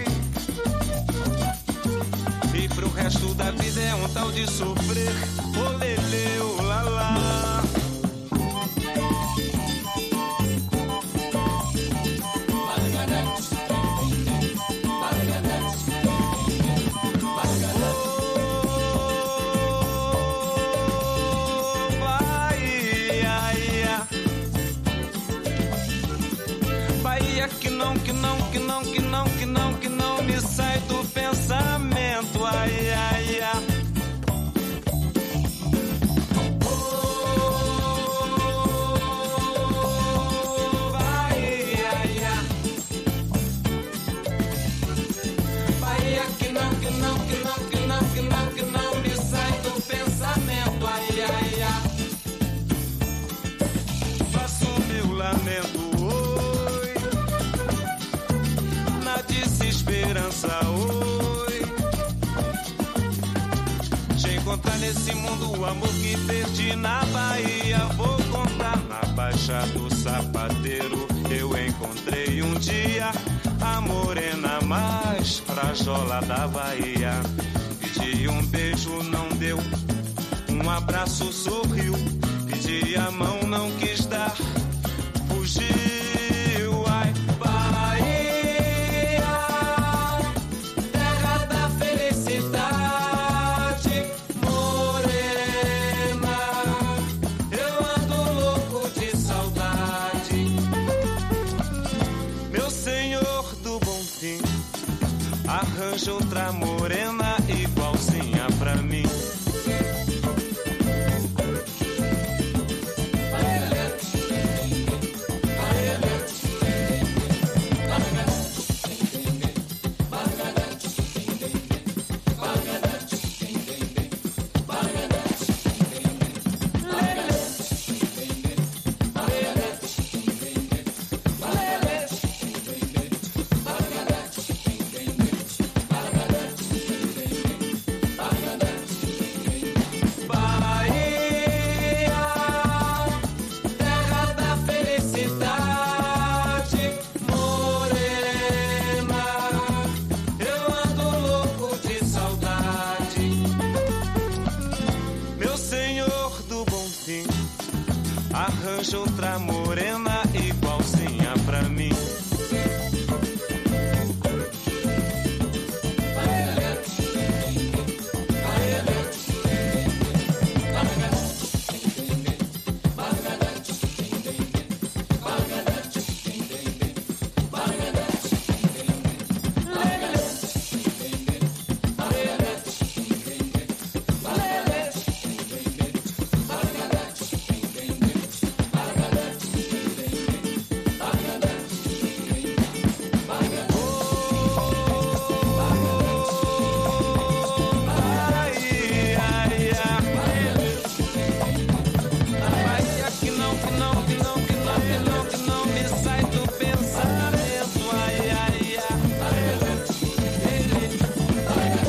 E pro resto da vida é um tal de sofrer. Olele, olala. Que não me sai do pensamento, ai, ai, ai. Oh, Bahia, ai. Bahia que não me sai do pensamento, ai, ai, ai. Faço meu lamento. Desesperança, oi. Te encontrar nesse mundo o amor que perdi na Bahia. Vou contar na Baixa do Sapateiro. Eu encontrei um dia a morena mais frajola da Bahia. Pedi um beijo, não deu. Um abraço, sorriu. Pedi a mão, não quis dar. Fugiu, ai, arranja outra morena igualzinha pra mim. Arranja outra morena igualzinha pra mim.